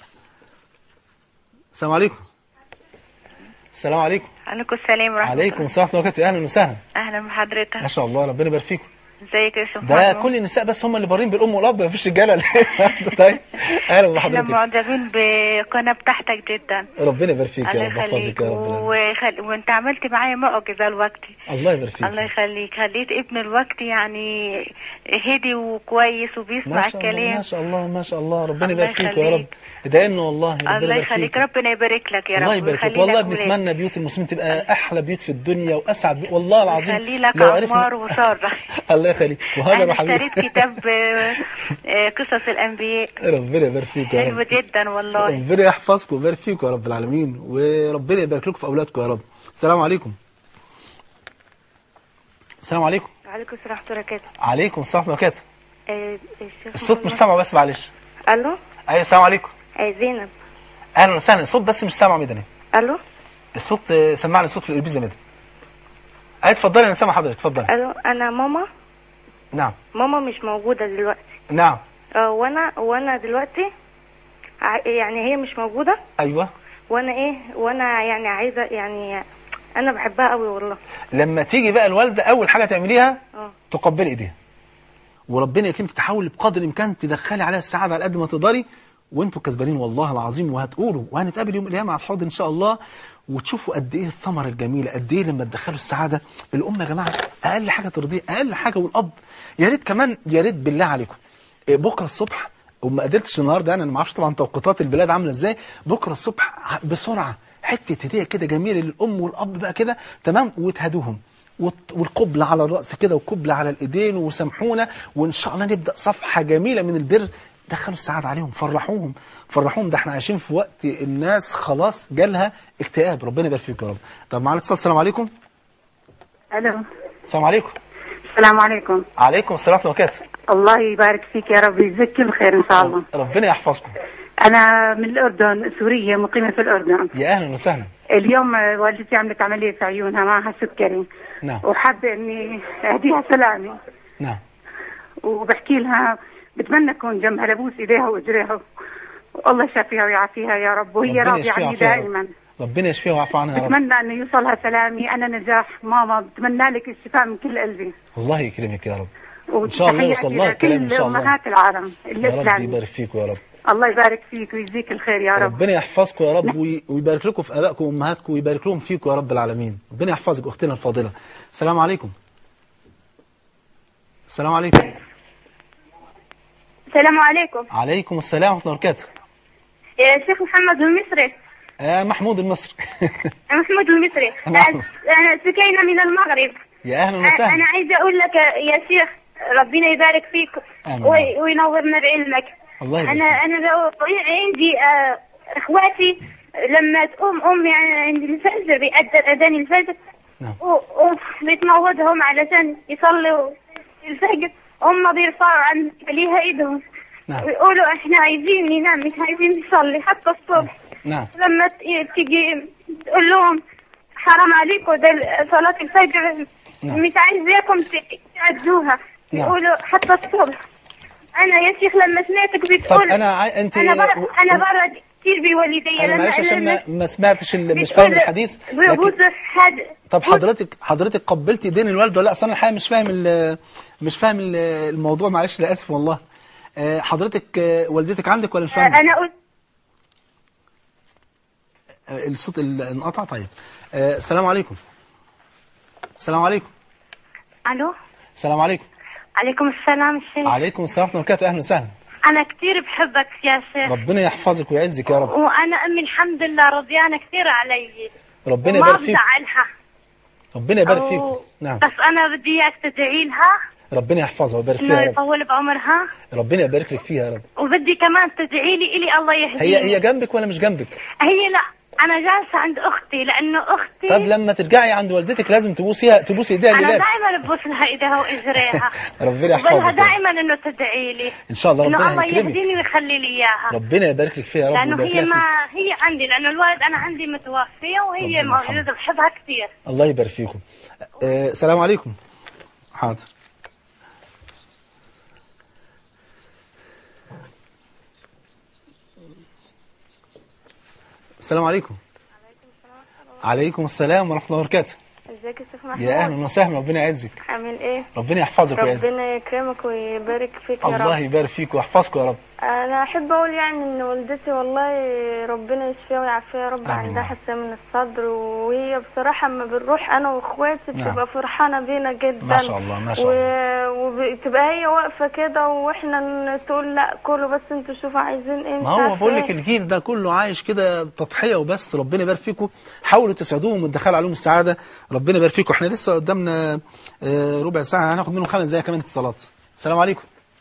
السلام عليكم. السلام عليكم. عليكم السلام ورحمة الله. عليكم السلام ورحمة الله وبركاته. اهلا وسهلا. اهلا بحضرتك. ما شاء الله ربنا يبارك فيكم. ازيك يا يوسف؟ ده كل النساء بس هم اللي بارين بالام والاب، مفيش رجاله ولا ايه؟ طيب اهلا بحضرتك. احنا معجبين بالقناه بتاعتك جدا. ربنا يبارك فيك يا رب، يحفظك يا رب. وخل... وانت عملت معايا معجزه دلوقتي. الله يبارك فيك. الله يخليك، خليت ابن الوقت يعني هدي وكويس وبيسمع الكلام. ما شاء الله ما شاء الله ربنا يبارك فيك يا رب. ادعي لنا والله ربنا الله يخليك، ربنا يبارك لك يا رب. الله يبارك فيك والله. بنتمنى بيوت المسلمين تبقى احلى بيوت في الدنيا واسعد بيوت والله العظيم. يخلي لك عمار وساره. الله يخليك. وهاجر وحبيبي. انا اشتريت كتاب قصص الانبياء. ربنا يبارك فيك يا رب. حلو جدا والله. ربنا يحفظكم ويبارك فيكم يا رب العالمين، وربنا يبارك لكم في اولادكم يا رب. السلام عليكم. السلام عليكم. وعليكم السلام ورحمه الله وبركاته. عليكم السلام ورحمه الله وبركاته. الصوت مش سامع بس معلش. الو. ايوه السلام عليكم. اي زينب. اهلا وسهلا. الصوت بس مش سامع مدني. الو. الصوت سمعني الصوت في الاربيزه مدني. اي اتفضلي انا سامع حضرتك اتفضلي. الو انا ماما. نعم. ماما مش موجوده دلوقتي. نعم. اه وانا وانا دلوقتي يعني هي مش موجوده. ايوه. وانا ايه وانا يعني عايزه يعني انا بحبها قوي والله. لما تيجي بقى الوالده اول حاجه تعمليها اه تقبلي ايديها، وربنا يكرمك تحاولي بقدر الامكان تدخلي عليها السعاده على قد ما تقدري، وانتوا كسبانين والله العظيم. وهتقولوا وهنتقابل يوم القيامه على الحوض ان شاء الله، وتشوفوا قد ايه الثمره الجميله، قد ايه لما تدخلوا السعاده. الام يا جماعه اقل حاجه ترضيه، اقل حاجه. والاب يا ريت كمان، يا ريت بالله عليكم بكره الصبح، وما قدرتش النهارده يعني انا ما اعرفش طبعا توقيتات البلاد عامله ازاي، بكره الصبح بسرعه حته هديه كده جميله للام والاب بقى كده تمام، وتهدوهم، والقبلة على الرأس كده وقبلة على الإيدين، وسامحونا، وإن شاء الله نبدأ صفحة جميلة من البر. دخلوا السعادة عليهم، فرحوهم فرحوهم. ده احنا عايشين في وقت الناس خلاص جالها اكتئاب. ربنا يبارك فيك يا رب. طب معانا اتصال. السلام عليكم. الو. السلام عليكم. السلام عليكم. عليكم السلام ورحمة الله وبركاته. الله يبارك فيك يا رب، يجزيك كل خير ان شاء الله. ربنا يحفظكم. انا من الاردن، سورية مقيمة في الاردن. يا اهلا وسهلا. اليوم والدتي عملت عملية في عيونها، معها سكري. نعم. وحابة اني اهديها سلامي. نعم. وبحكي لها بتمنى اكون جنبها، لبوس ايديها واجريها، والله يشافيها ويعافيها يا رب، وهي راضية عني دائما. ربنا يشفيها ويعفو عنها يا رب. بتمنى انه يوصلها سلامي. انا نجاح ماما، بتمنى لك الشفاء من كل قلبي. الله يكرمك يا رب. ان شاء الله يوصل لها الكلام ان شاء الله. امهات العالم الاسلامي. يا رب يبارك فيكم يا رب. الله يبارك فيك ويجزيك الخير يا رب. ربنا يحفظكم يا رب، ويبارك لكم في ابائكم وامهاتكم، ويبارك لهم فيكم يا رب العالمين. ربنا يحفظك اختنا الفاضله. السلام عليكم. السلام عليكم. السلام عليكم. عليكم السلام ورحمه الله وبركاته. يا شيخ محمد المصري. آه محمود المصري. محمود المصري. نعم. انا سكينه من المغرب. يا اهلا وسهلا. انا عايزه اقول لك يا شيخ ربنا يبارك فيك وينورنا بعلمك. الله يبارك. انا انا عندي اخواتي لما تقوم امي عند الفجر بيأذن اذان الفجر. نعم. وبتموضهم علشان يصلوا الفجر، هم بيرفعوا عن ليها ايدهم. نعم. ويقولوا احنا عايزين ننام مش عايزين نصلي حتى الصبح. نعم. لما تيجي تقول لهم حرام عليكم ده صلاة الفجر. نعم. مش عايزاكم تأدوها. نعم. يقولوا حتى الصبح. انا يا شيخ لما سمعتك بتقول طب انا ع... انت انا برا و... انا برا كتير بوالدي. انا معلش عشان ما, ما سمعتش ال... مش فاهم الحديث. لكن... حد... طب حضرتك حضرتك قبلتي دين الوالد ولا لا؟ اصل انا الحقيقه مش فاهم ال... مش فاهم الموضوع، معلش للاسف والله. حضرتك والدتك عندك ولا مش فاهم؟ انا قلت الصوت انقطع. طيب السلام عليكم. السلام عليكم. الو. السلام عليكم. عليكم السلام الشيخ. عليكم السلام ورحمه الله وبركاته. اهلا وسهلا. انا كثير بحبك يا شيخ. ربنا يحفظك ويعزك يا رب. وانا امي الحمد لله رضيانه كثير علي. ربنا يبارك فيك. ما بزعلها. ربنا يبارك فيك. نعم. بس انا بدي اياك تدعي لها. ربنا يحفظها ويبارك فيها انه يا رب. يطول بعمرها. ربنا يبارك لك فيها يا رب. وبدي كمان تدعي لي الي الله يهديني. هي هي جنبك ولا مش جنبك؟ هي لا، انا جالسه عند اختي لانه اختي. طب لما ترجعي عند والدتك لازم تبوسيها، تبوسي ايديها انا الليلات. دائما ببوس لها ايديها واجريها. ربنا يحفظك. وبدها دائما انه تدعي لي. ان شاء الله ربنا انه الله يكرمك. يهديني ويخلي لي اياها. ربنا يبارك لك فيها يا رب. لانه هي ما هي عندي، لانه الوالد انا عندي متوفيه وهي موجوده بحبها كثير. الله يبارك فيكم. آه السلام عليكم. حاضر. السلام عليكم. عليكم السلام ورحمة الله وبركاته. ازيك يا شيخ محمود؟ يا اهلا وسهلا، ربنا يعزك. عامل ايه؟ ربنا يحفظك ويعزك. ربنا يكرمك ويبارك فيك يا رب. الله يبارك فيك ويحفظك يا رب. انا احب اقول يعني ان والدتي والله ربنا يشفيها ويعافيها يا رب. عندها حساسيه من الصدر، وهي بصراحه اما بنروح انا واخواتي بتبقى نعم. فرحانه بينا جدا. ما شاء الله ما شاء الله. وبتبقى هي واقفه كده واحنا تقول لا كله بس انتوا شوفوا عايزين ايه. ما هو بقول لك الجيل ده كله عايش كده تضحيه وبس. ربنا يبارك فيكم، حاولوا تسعدوهم وتدخلوا عليهم السعاده. ربنا يبارك فيكم. احنا لسه قدامنا ربع ساعه، هناخد منهم خمس دقايق كمان اتصالات. السلام عليكم.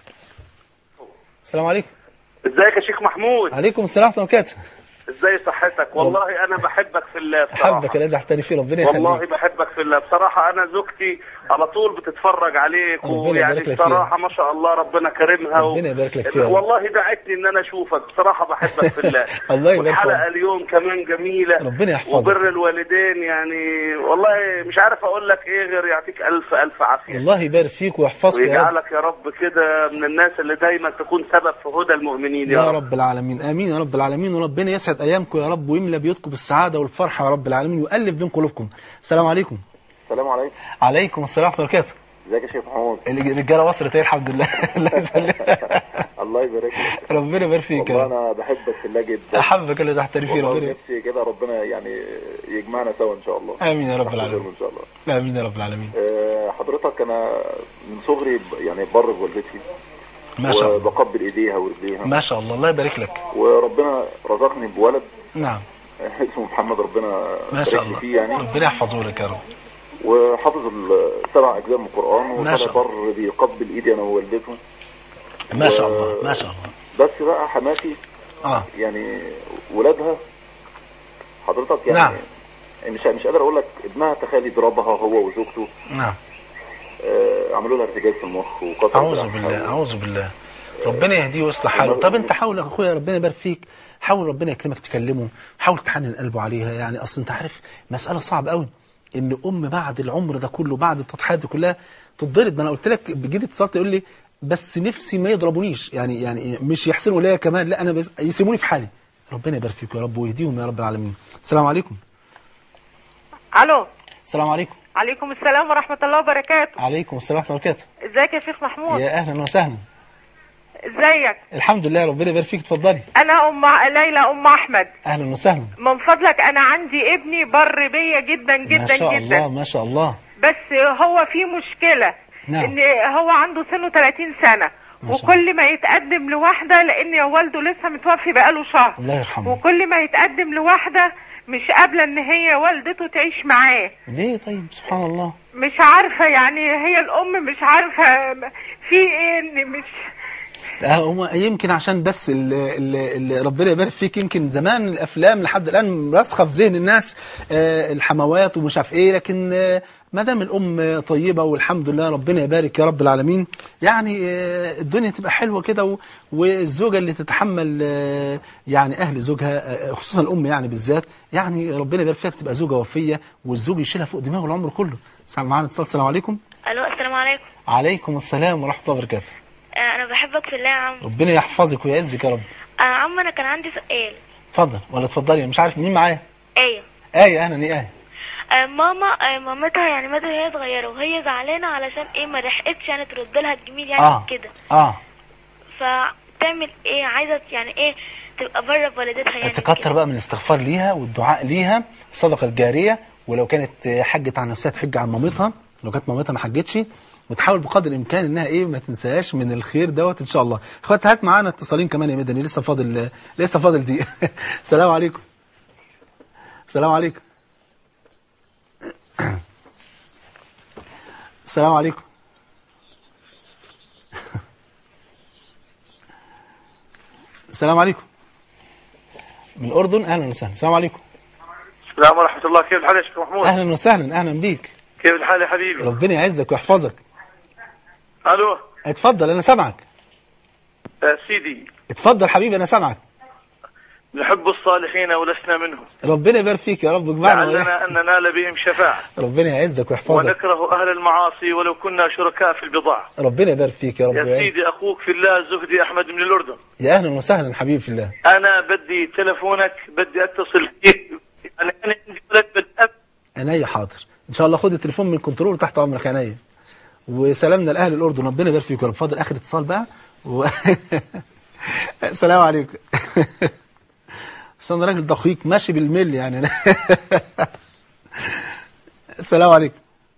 السلام عليكم. ازيك يا شيخ محمود؟ عليكم السلام ورحمه الله وبركاته. ازاي صحتك؟ والله انا بحبك في الله بصراحه. احبك الذي احتري فيه، ربنا يخليك. والله بحبك في الله بصراحه. انا زوجتي على طول بتتفرج عليك، ويعني بصراحه ما شاء الله ربنا كرمها. ربنا يبارك لك فيها. والله دعتني ان انا اشوفك بصراحه. بحبك في الله. الله يبارك فيك. والحلقه اليوم كمان جميله. ربنا يحفظك. وبر الوالدين يعني والله مش عارف اقول لك ايه غير يعطيك الف الف عافيه. الله يبارك فيك ويحفظك ويجعلك يا رب كده من الناس اللي دايما تكون سبب في هدى المؤمنين يا, يا رب. رب العالمين. امين يا رب العالمين. وربنا يسعد ايامكم يا رب ويملى بيوتكم بالسعاده والفرحه يا رب العالمين ويؤلف بين قلوبكم. السلام عليكم. السلام عليكم. عليكم السلام ورحمه الله وبركاته. ازيك يا شيخ محمود؟ الرجاله وصلت اهي الحمد لله. الله يسلمك. الله يبارك لك. ربنا يبارك فيك. والله انا بحبك في الله جدا. احبك اللي تحتري فيه. ربنا نفسي كده ربنا يعني يجمعنا سوا ان شاء الله. امين يا رب العالمين. ان شاء الله. امين يا رب العالمين. أه حضرتك انا من صغري يعني بر بوالدتي. ما شاء الله. وبقبل ايديها ورجليها. ما شاء الله. الله يبارك لك. وربنا رزقني بولد. نعم. اسمه محمد. ربنا ما شاء الله فيه يعني. ربنا يحفظه لك يا رب. وحافظ السبع اجزاء من القران وطلع بر بيقبل ايدي انا ووالدته. ما شاء الله ما شاء الله. بس بقى حماتي اه يعني ولادها حضرتك يعني نعم. مش مش قادر اقول لك ابنها تخيل يضربها هو وزوجته. نعم. آه عملوا لها ارتجاج في المخ وقطع. اعوذ بالله اعوذ بالله. ربنا يهديه ويصلح حاله. طب انت حاول يا اخويا ربنا يبارك فيك، حاول ربنا يكرمك تكلمه، حاول تحنن قلبه عليها. يعني اصل انت عارف مساله صعبه قوي ان ام بعد العمر ده كله بعد التضحيات دي كلها تتضرب. ما انا قلت لك بيجي لي اتصال يقول لي بس نفسي ما يضربونيش، يعني يعني مش يحسنوا ليا كمان، لا انا بس يسيبوني في حالي. ربنا يبارك فيك يا رب ويهديهم يا رب العالمين. السلام عليكم. الو. السلام عليكم. عليكم السلام ورحمه الله وبركاته. عليكم السلام ورحمه الله وبركاته. ازيك يا شيخ محمود؟ يا اهلا وسهلا. ازيك؟ الحمد لله ربنا يبارك فيك. اتفضلي. انا ام ليلى ام احمد. اهلا وسهلا. من فضلك انا عندي ابني بر بيا جدا جدا ما شاء جدا. الله ما شاء الله. بس هو في مشكله. نعم. ان هو عنده سنه ثلاثين سنه وكل ما يتقدم لواحده، لان والده لسه متوفي بقاله شهر. الله يرحمه. وكل ما يتقدم لواحده مش قابله ان هي والدته تعيش معاه. ليه طيب؟ سبحان الله. مش عارفه يعني هي الام مش عارفه في ايه ان مش هم يمكن عشان بس اللي ربنا يبارك فيك، يمكن زمان الافلام لحد الان راسخه في ذهن الناس الحموات ومش عارف ايه، لكن ما دام الام طيبه والحمد لله ربنا يبارك يا رب العالمين، يعني الدنيا تبقى حلوه كده، والزوجه اللي تتحمل يعني اهل زوجها خصوصا الام يعني بالذات، يعني ربنا يبارك فيها تبقى زوجه وفيه والزوج يشيلها فوق دماغه العمر كله. معانا اتصال. السلام عليكم. الو السلام عليكم. عليكم السلام ورحمه الله وبركاته. انا بحبك في الله يا عم. ربنا يحفظك ويعزك يا رب. آه عم انا كان عندي سؤال. اتفضل. ولا اتفضلي، مش عارف مين معايا. ايه ايه اهلا. ايه ايه آه ماما آه مامتها يعني ماتت وهي صغيره وهي زعلانه علشان ايه ما لحقتش يعني ترد لها الجميل يعني آه. كده. اه فتعمل ايه؟ عايزه يعني ايه تبقى بره بوالدتها يعني. تكتر بقى من الاستغفار ليها والدعاء ليها، الصدقه الجاريه، ولو كانت حجت عن نفسها تحج عن مامتها لو كانت مامتها ما حجتش، وتحاول بقدر الامكان انها ايه ما تنساهاش من الخير دوت ان شاء الله. اخوات هات معانا اتصالين كمان يا مدني، لسه فاضل لسه فاضل دقيقه. السلام عليكم. السلام عليكم. السلام عليكم. السلام عليكم. من الأردن. أهلا وسهلا. السلام عليكم. السلام ورحمة الله. كيف الحال يا شيخ محمود؟ أهلا وسهلا. أهلا بيك. كيف الحال يا حبيبي؟ ربنا يعزك ويحفظك. ألو. اتفضل أنا سامعك. أه سيدي. اتفضل حبيبي أنا سامعك. نحب الصالحين ولسنا منهم. ربنا يبارك فيك يا رب واجمعنا. لعلنا أن ننال بهم شفاعة. ربنا يعزك ويحفظك. ونكره أهل المعاصي ولو كنا شركاء في البضاعة. ربنا يبارك فيك يا رب. يا سيدي أخوك في الله زهدي أحمد من الأردن. يا أهلا وسهلا حبيبي في الله. أنا بدي تلفونك، بدي أتصل فيك. أنا عندي ولد بدي. عينيا حاضر إن شاء الله. خد التليفون من كنترول تحت أمرك. عينيا. وسلامنا لأهل الأردن. ربنا يبارك فيك يا رب. فاضل آخر اتصال بقى. و... السلام عليكم. بس أنا راجل دقيق ماشي بالمل يعني. السلام عليكم.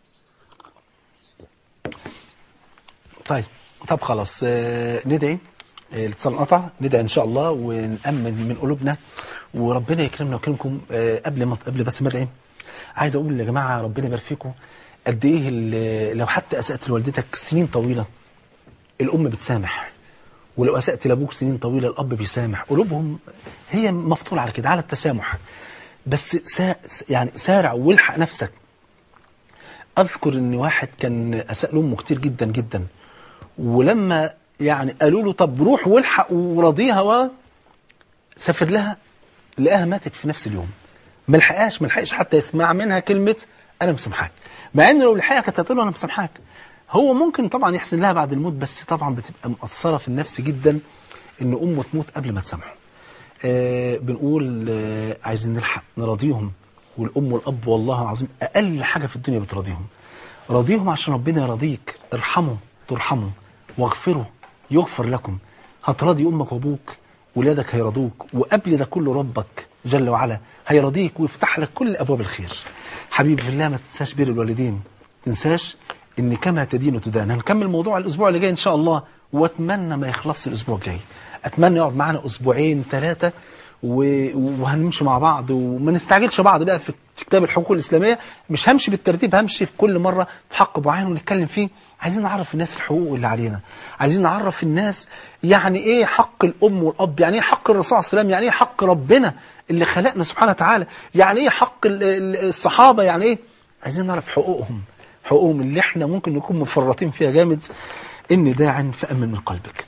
طيب طب خلاص ندعي. الاتصال قطع. ندعي إن شاء الله ونأمن من قلوبنا وربنا يكرمنا ويكرمكم. قبل ما قبل بس ما ادعي عايز أقول يا جماعة ربنا يبارك فيكم قد إيه لو حتى أسأت لوالدتك سنين طويلة الأم بتسامح، ولو أسأت لأبوك سنين طويلة الأب بيسامح. قلوبهم هي مفطورة على كده على التسامح. بس سا يعني سارع والحق نفسك. أذكر إن واحد كان أساء لأمه كتير جدا جدا، ولما يعني قالوا له طب روح والحق ورضيها وسافر لها، لقاها ماتت في نفس اليوم. ما لحقاش ما لحقش حتى يسمع منها كلمة أنا مسامحاك، مع إنه لو لحقها كانت هتقول له أنا مسامحاك. هو ممكن طبعا يحسن لها بعد الموت، بس طبعا بتبقى مؤثرة في النفس جدا إن أمه تموت قبل ما تسامحه. آه بنقول آه عايزين نلحق نراضيهم، والأم والأب والله العظيم أقل حاجة في الدنيا بتراضيهم. راضيهم عشان ربنا يراضيك. ارحموا ترحموا واغفروا يغفر لكم. هتراضي أمك وأبوك ولادك هيراضوك، وقبل ده كله ربك جل وعلا هيراضيك ويفتح لك كل أبواب الخير. حبيبي في الله ما تنساش بر الوالدين، تنساش إن كما تدين تدان. هنكمل موضوع الأسبوع اللي جاي إن شاء الله، وأتمنى ما يخلصش الأسبوع الجاي. أتمنى يقعد معنا أسبوعين ثلاثة وهنمشي مع بعض، وما نستعجلش بعض بقى في كتاب الحقوق الإسلامية. مش همشي بالترتيب، همشي في كل مرة في حق معين ونتكلم فيه. عايزين نعرف الناس الحقوق اللي علينا، عايزين نعرف الناس يعني إيه حق الأم والأب، يعني إيه حق الرسول صلى الله عليه وسلم، يعني إيه حق ربنا اللي خلقنا سبحانه وتعالى، يعني إيه حق الصحابة، يعني إيه. عايزين نعرف حقوقهم، حقوقهم اللي احنا ممكن نكون مفرطين فيها جامد. إني داع فأمن من قلبك.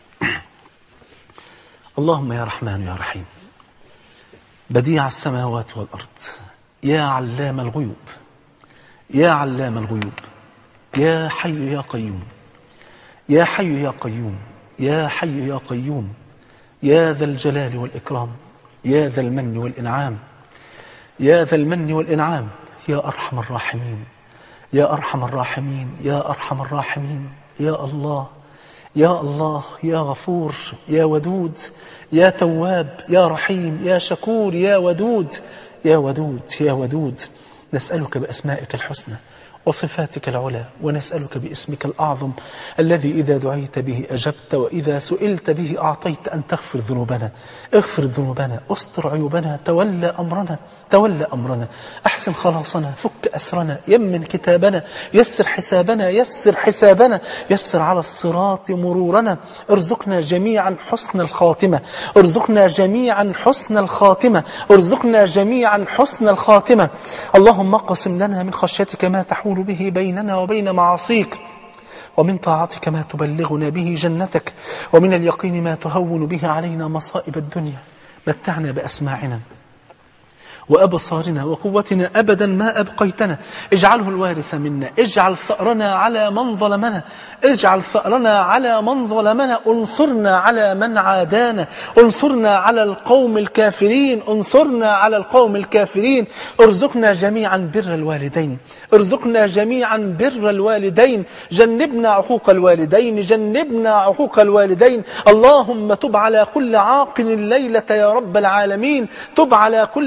اللهم يا رحمن يا رحيم، بديع السماوات والأرض، يا علام الغيوب، يا علام الغيوب، يا حي يا قيوم، يا حي يا قيوم، يا حي يا قيوم، يا ذا الجلال والإكرام، يا ذا المن والإنعام، يا ذا المن والإنعام، يا أرحم الراحمين، يا أرحم الراحمين، يا أرحم الراحمين، يا الله يا الله، يا غفور، يا ودود، يا تواب، يا رحيم، يا شكور، يا ودود، يا ودود، يا ودود. نسألك بأسمائك الحسنى وصفاتك العلى، ونسألك باسمك الأعظم الذي إذا دعيت به أجبت، وإذا سئلت به أعطيت، أن تغفر ذنوبنا، اغفر ذنوبنا، استر عيوبنا، تولى أمرنا، تولى أمرنا، أحسن خلاصنا، فك أسرنا، يمن كتابنا، يسر حسابنا، يسر حسابنا، يسر على الصراط مرورنا، ارزقنا جميعا حسن الخاتمة، ارزقنا جميعا حسن الخاتمة، ارزقنا جميعا حسن الخاتمة. اللهم اقسم لنا من خشيتك ما تحول به بيننا وبين معاصيك، ومن طاعتك ما تبلغنا به جنتك، ومن اليقين ما تهون به علينا مصائب الدنيا. متعنا بأسماعنا وأبصارنا وقوتنا أبدا ما أبقيتنا، اجعله الوارث منا، اجعل ثأرنا على من ظلمنا، اجعل ثأرنا على من ظلمنا، انصرنا على من عادانا، انصرنا على القوم الكافرين، انصرنا على القوم الكافرين. ارزقنا جميعا بر الوالدين، ارزقنا جميعا بر الوالدين، جنبنا عقوق الوالدين، جنبنا عقوق الوالدين. اللهم تب على كل عاقل الليلة يا رب العالمين، تب على كل عاقل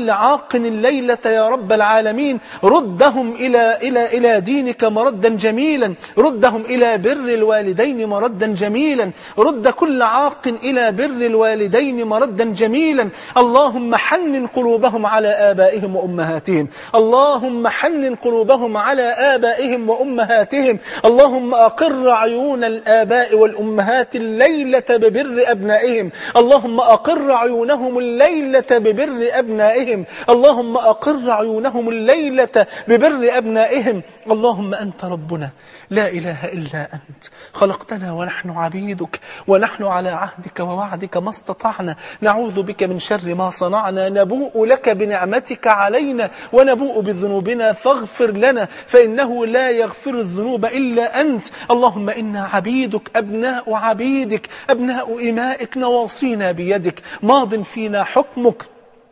عاق الليلة يا رب العالمين ردهم إلى, إلى, إلى دينك مردا جميلا، ردهم إلى بر الوالدين مردا جميلا، رد كل عاق إلى بر الوالدين مردا جميلا. اللهم حنن قلوبهم على آبائهم وأمهاتهم، اللهم حنن قلوبهم على آبائهم وأمهاتهم، اللهم أقر عيون الآباء والأمهات الليلة ببر أبنائهم، اللهم أقر عيونهم الليلة ببر أبنائهم، اللهم أقر عيونهم الليلة ببر أبنائهم. اللهم أنت ربنا لا إله إلا أنت، خلقتنا ونحن عبيدك، ونحن على عهدك ووعدك ما استطعنا، نعوذ بك من شر ما صنعنا، نبوء لك بنعمتك علينا ونبوء بذنوبنا فاغفر لنا، فإنه لا يغفر الذنوب إلا أنت. اللهم إنا عبيدك أبناء عبيدك أبناء إمائك، نواصينا بيدك، ماض فينا حكمك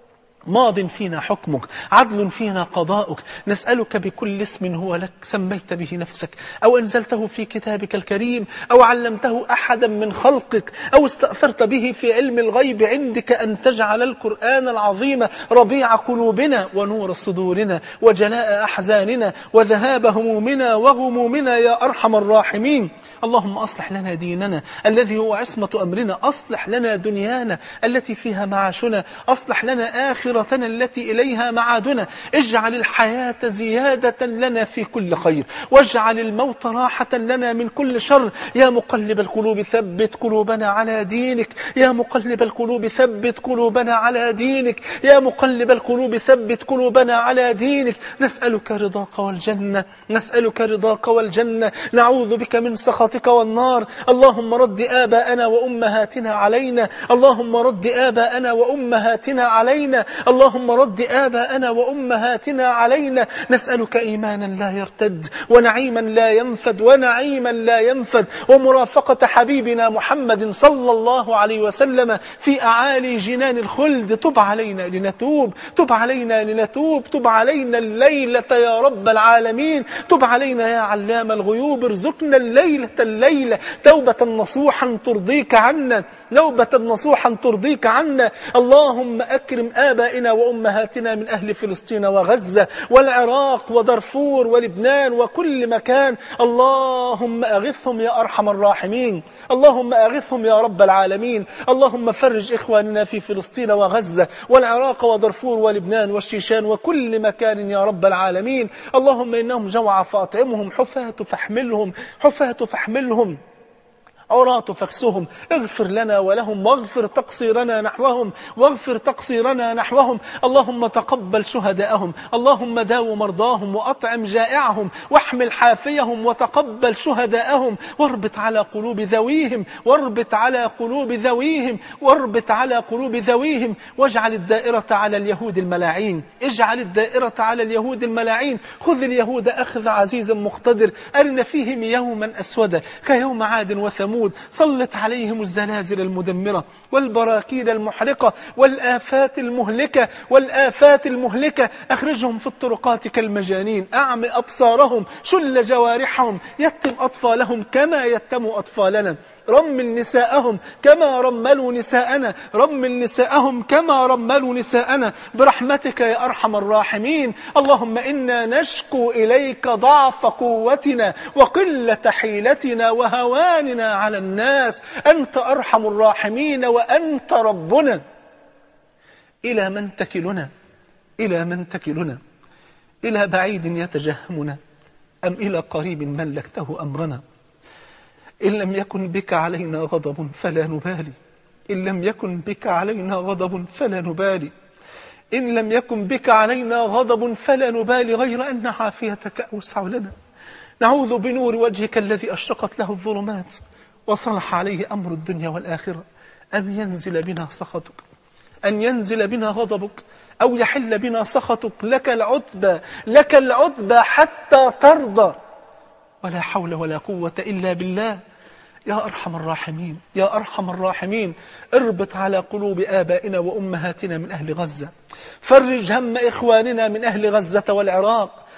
ماض فينا حكمك، عدل فينا قضاؤك. نسألك بكل اسم هو لك سميت به نفسك أو أنزلته في كتابك الكريم أو علمته أحدا من خلقك أو استأثرت به في علم الغيب عندك أن تجعل القرآن العظيم ربيع قلوبنا ونور صدورنا وجلاء أحزاننا وذهاب همومنا وغمومنا يا أرحم الراحمين. اللهم أصلح لنا ديننا الذي هو عصمة أمرنا، أصلح لنا دنيانا التي فيها معاشنا، أصلح لنا آخر التي إليها معادنا، اجعل الحياة زيادة لنا في كل خير، واجعل الموت راحة لنا من كل شر. يا مقلب القلوب ثبت قلوبنا على دينك، يا مقلب القلوب ثبت قلوبنا على دينك، يا مقلب القلوب ثبت قلوبنا على دينك. نسألك رضاك والجنة، نسألك رضاك والجنة، نعوذ بك من سخطك والنار. اللهم رد آباءنا وأمهاتنا علينا، اللهم رد آباءنا وأمهاتنا علينا، اللهم رد آباءنا وأمهاتنا علينا. نسألك إيمانا لا يرتد، ونعيما لا ينفد، ونعيما لا ينفد، ومرافقة حبيبنا محمد صلى الله عليه وسلم في أعالي جنان الخلد. تب علينا لنتوب، تب علينا لنتوب، تب علينا الليلة يا رب العالمين، تب علينا يا علام الغيوب. ارزقنا الليلة الليلة توبة نصوحا ترضيك عنا، توبة نصوحا ترضيك عنا. اللهم أكرم آبائنا وأمهاتنا من أهل فلسطين وغزة والعراق ودرفور ولبنان وكل مكان. اللهم أغثهم يا أرحم الراحمين، اللهم أغثهم يا رب العالمين. اللهم فرج إخواننا في فلسطين وغزة والعراق ودرفور ولبنان والشيشان وكل مكان يا رب العالمين. اللهم إنهم جوع فأطعمهم، حفاة فاحملهم، حفاة فاحملهم، عراة فاكسهم. اغفر لنا ولهم واغفر تقصيرنا نحوهم، واغفر تقصيرنا نحوهم. اللهم تقبل شهداءهم، اللهم داو مرضاهم وأطعم جائعهم واحمل حافيهم، وتقبل شهداءهم، واربط على قلوب ذويهم، واربط على قلوب ذويهم، واربط على قلوب ذويهم. واجعل الدائرة على اليهود الملاعين، اجعل الدائرة على اليهود الملاعين. خذ اليهود أخذ عزيز مقتدر، أرن فيهم يوما أسودا كيوم عاد وثمود. صلت عليهم الزلازل المدمرة والبراكين المحرقة والآفات المهلكة والآفات المهلكة. أخرجهم في الطرقات كالمجانين، أعم أبصارهم، شل جوارحهم، يتم أطفالهم كما يتم أطفالنا، رمل نساءهم كما رملوا نساءنا، رمل نساءهم كما رملوا نساءنا برحمتك يا أرحم الراحمين. اللهم إنا نشكو إليك ضعف قوتنا وقلة حيلتنا وهواننا على الناس، أنت أرحم الراحمين وأنت ربنا. إلى من تكلنا؟ إلى من تكلنا؟ إلى بعيد يتجهمنا أم إلى قريب ملكته أمرنا؟ إن لم يكن بك علينا غضب فلا نبالي، إن لم يكن بك علينا غضب فلا نبالي، إن لم يكن بك علينا غضب فلا نبالي، غير أن عافيتك أوسع لنا. نعوذ بنور وجهك الذي أشرقت له الظلمات وصلح عليه أمر الدنيا والآخرة أن ينزل بنا سخطك، أن ينزل بنا غضبك، أو يحل بنا سخطك. لك العتبى، لك العتبى حتى ترضى، ولا حول ولا قوة إلا بالله. يا أرحم الراحمين، يا أرحم الراحمين، اربط على قلوب آبائنا وأمهاتنا من أهل غزة، فرج هم إخواننا من أهل غزة والعراق،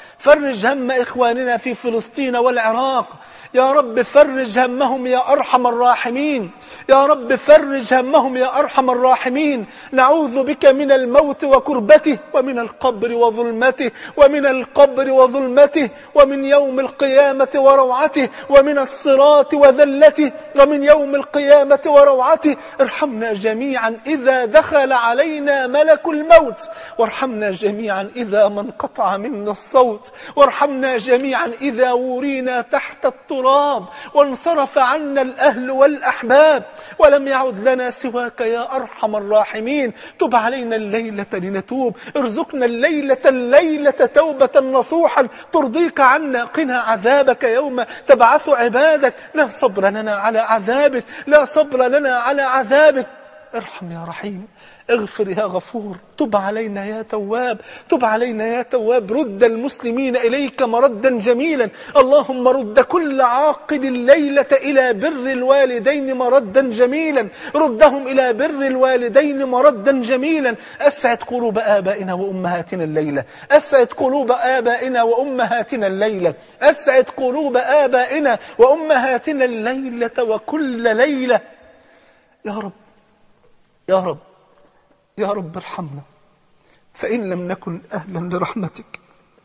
فرج هم إخواننا في فلسطين والعراق يا رب، فرج همهم يا أرحم الراحمين، يا رب فرج همهم يا أرحم الراحمين. نعوذ بك من الموت وكربته، ومن القبر وظلمته، ومن القبر وظلمته، ومن يوم القيامة وروعته، ومن الصراط وذلته، ومن يوم القيامة وروعته. ارحمنا جميعا إذا دخل علينا ملك الموت، وارحمنا جميعا إذا ما انقطع منا الصوت، وارحمنا جميعا إذا ورينا تحت التراب وانصرف عنا الأهل والأحباب ولم يعد لنا سواك يا أرحم الراحمين. تب علينا الليلة لنتوب، ارزقنا الليلة الليلة توبة نصوحا ترضيك عنا، قنا عذابك يوم تبعث عبادك. لا صبر لنا على عذابك، لا صبر لنا على عذابك. ارحم يا رحيم، اغفر يا غفور، تب علينا يا تواب، تب علينا يا تواب. رد المسلمين إليك مردا جميلا، اللهم رد كل عاقد الليلة إلى بر الوالدين مردا جميلا، ردهم إلى بر الوالدين مردا جميلا. أسعد قلوب آبائنا وأمهاتنا الليلة، أسعد قلوب آبائنا وأمهاتنا الليلة، أسعد قلوب آبائنا وأمهاتنا الليلة وكل ليلة. يا رب يا رب يا رب ارحمنا، فإن لم نكن أهلا لرحمتك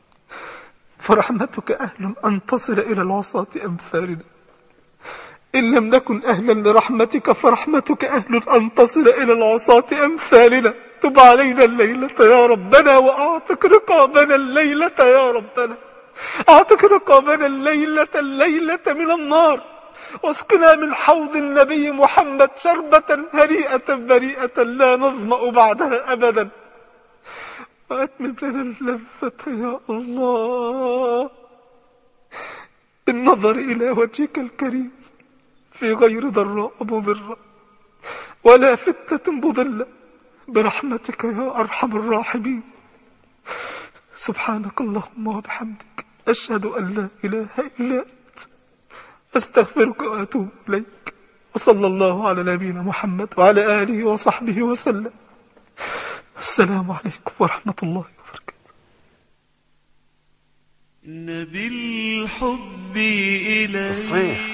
فرحمتك أهل أن تصل إلى العصاة أمثالنا. إن لم نكن أهلا لرحمتك فرحمتك أهل أن تصل إلى العصاة أمثالنا. تب علينا الليلة يا ربنا، وأعتق رقابنا الليلة يا ربنا، أعتق رقابنا الليلة الليلة من النار، واسقنا من حوض النبي محمد شربة هنيئة بريئة لا نظمأ بعدها أبدا، وأتمم لنا اللذة يا الله بالنظر إلى وجهك الكريم في غير ضراء مضرة ولا فتنة مضلة، برحمتك يا أرحم الراحمين. سبحانك اللهم وبحمدك، أشهد أن لا إله إلا أنت، أستغفرك وأتوب إليك. وصلى الله على نبينا محمد وعلى آله وصحبه وسلم. السلام عليكم ورحمة الله وبركاته. إن بالحب إليك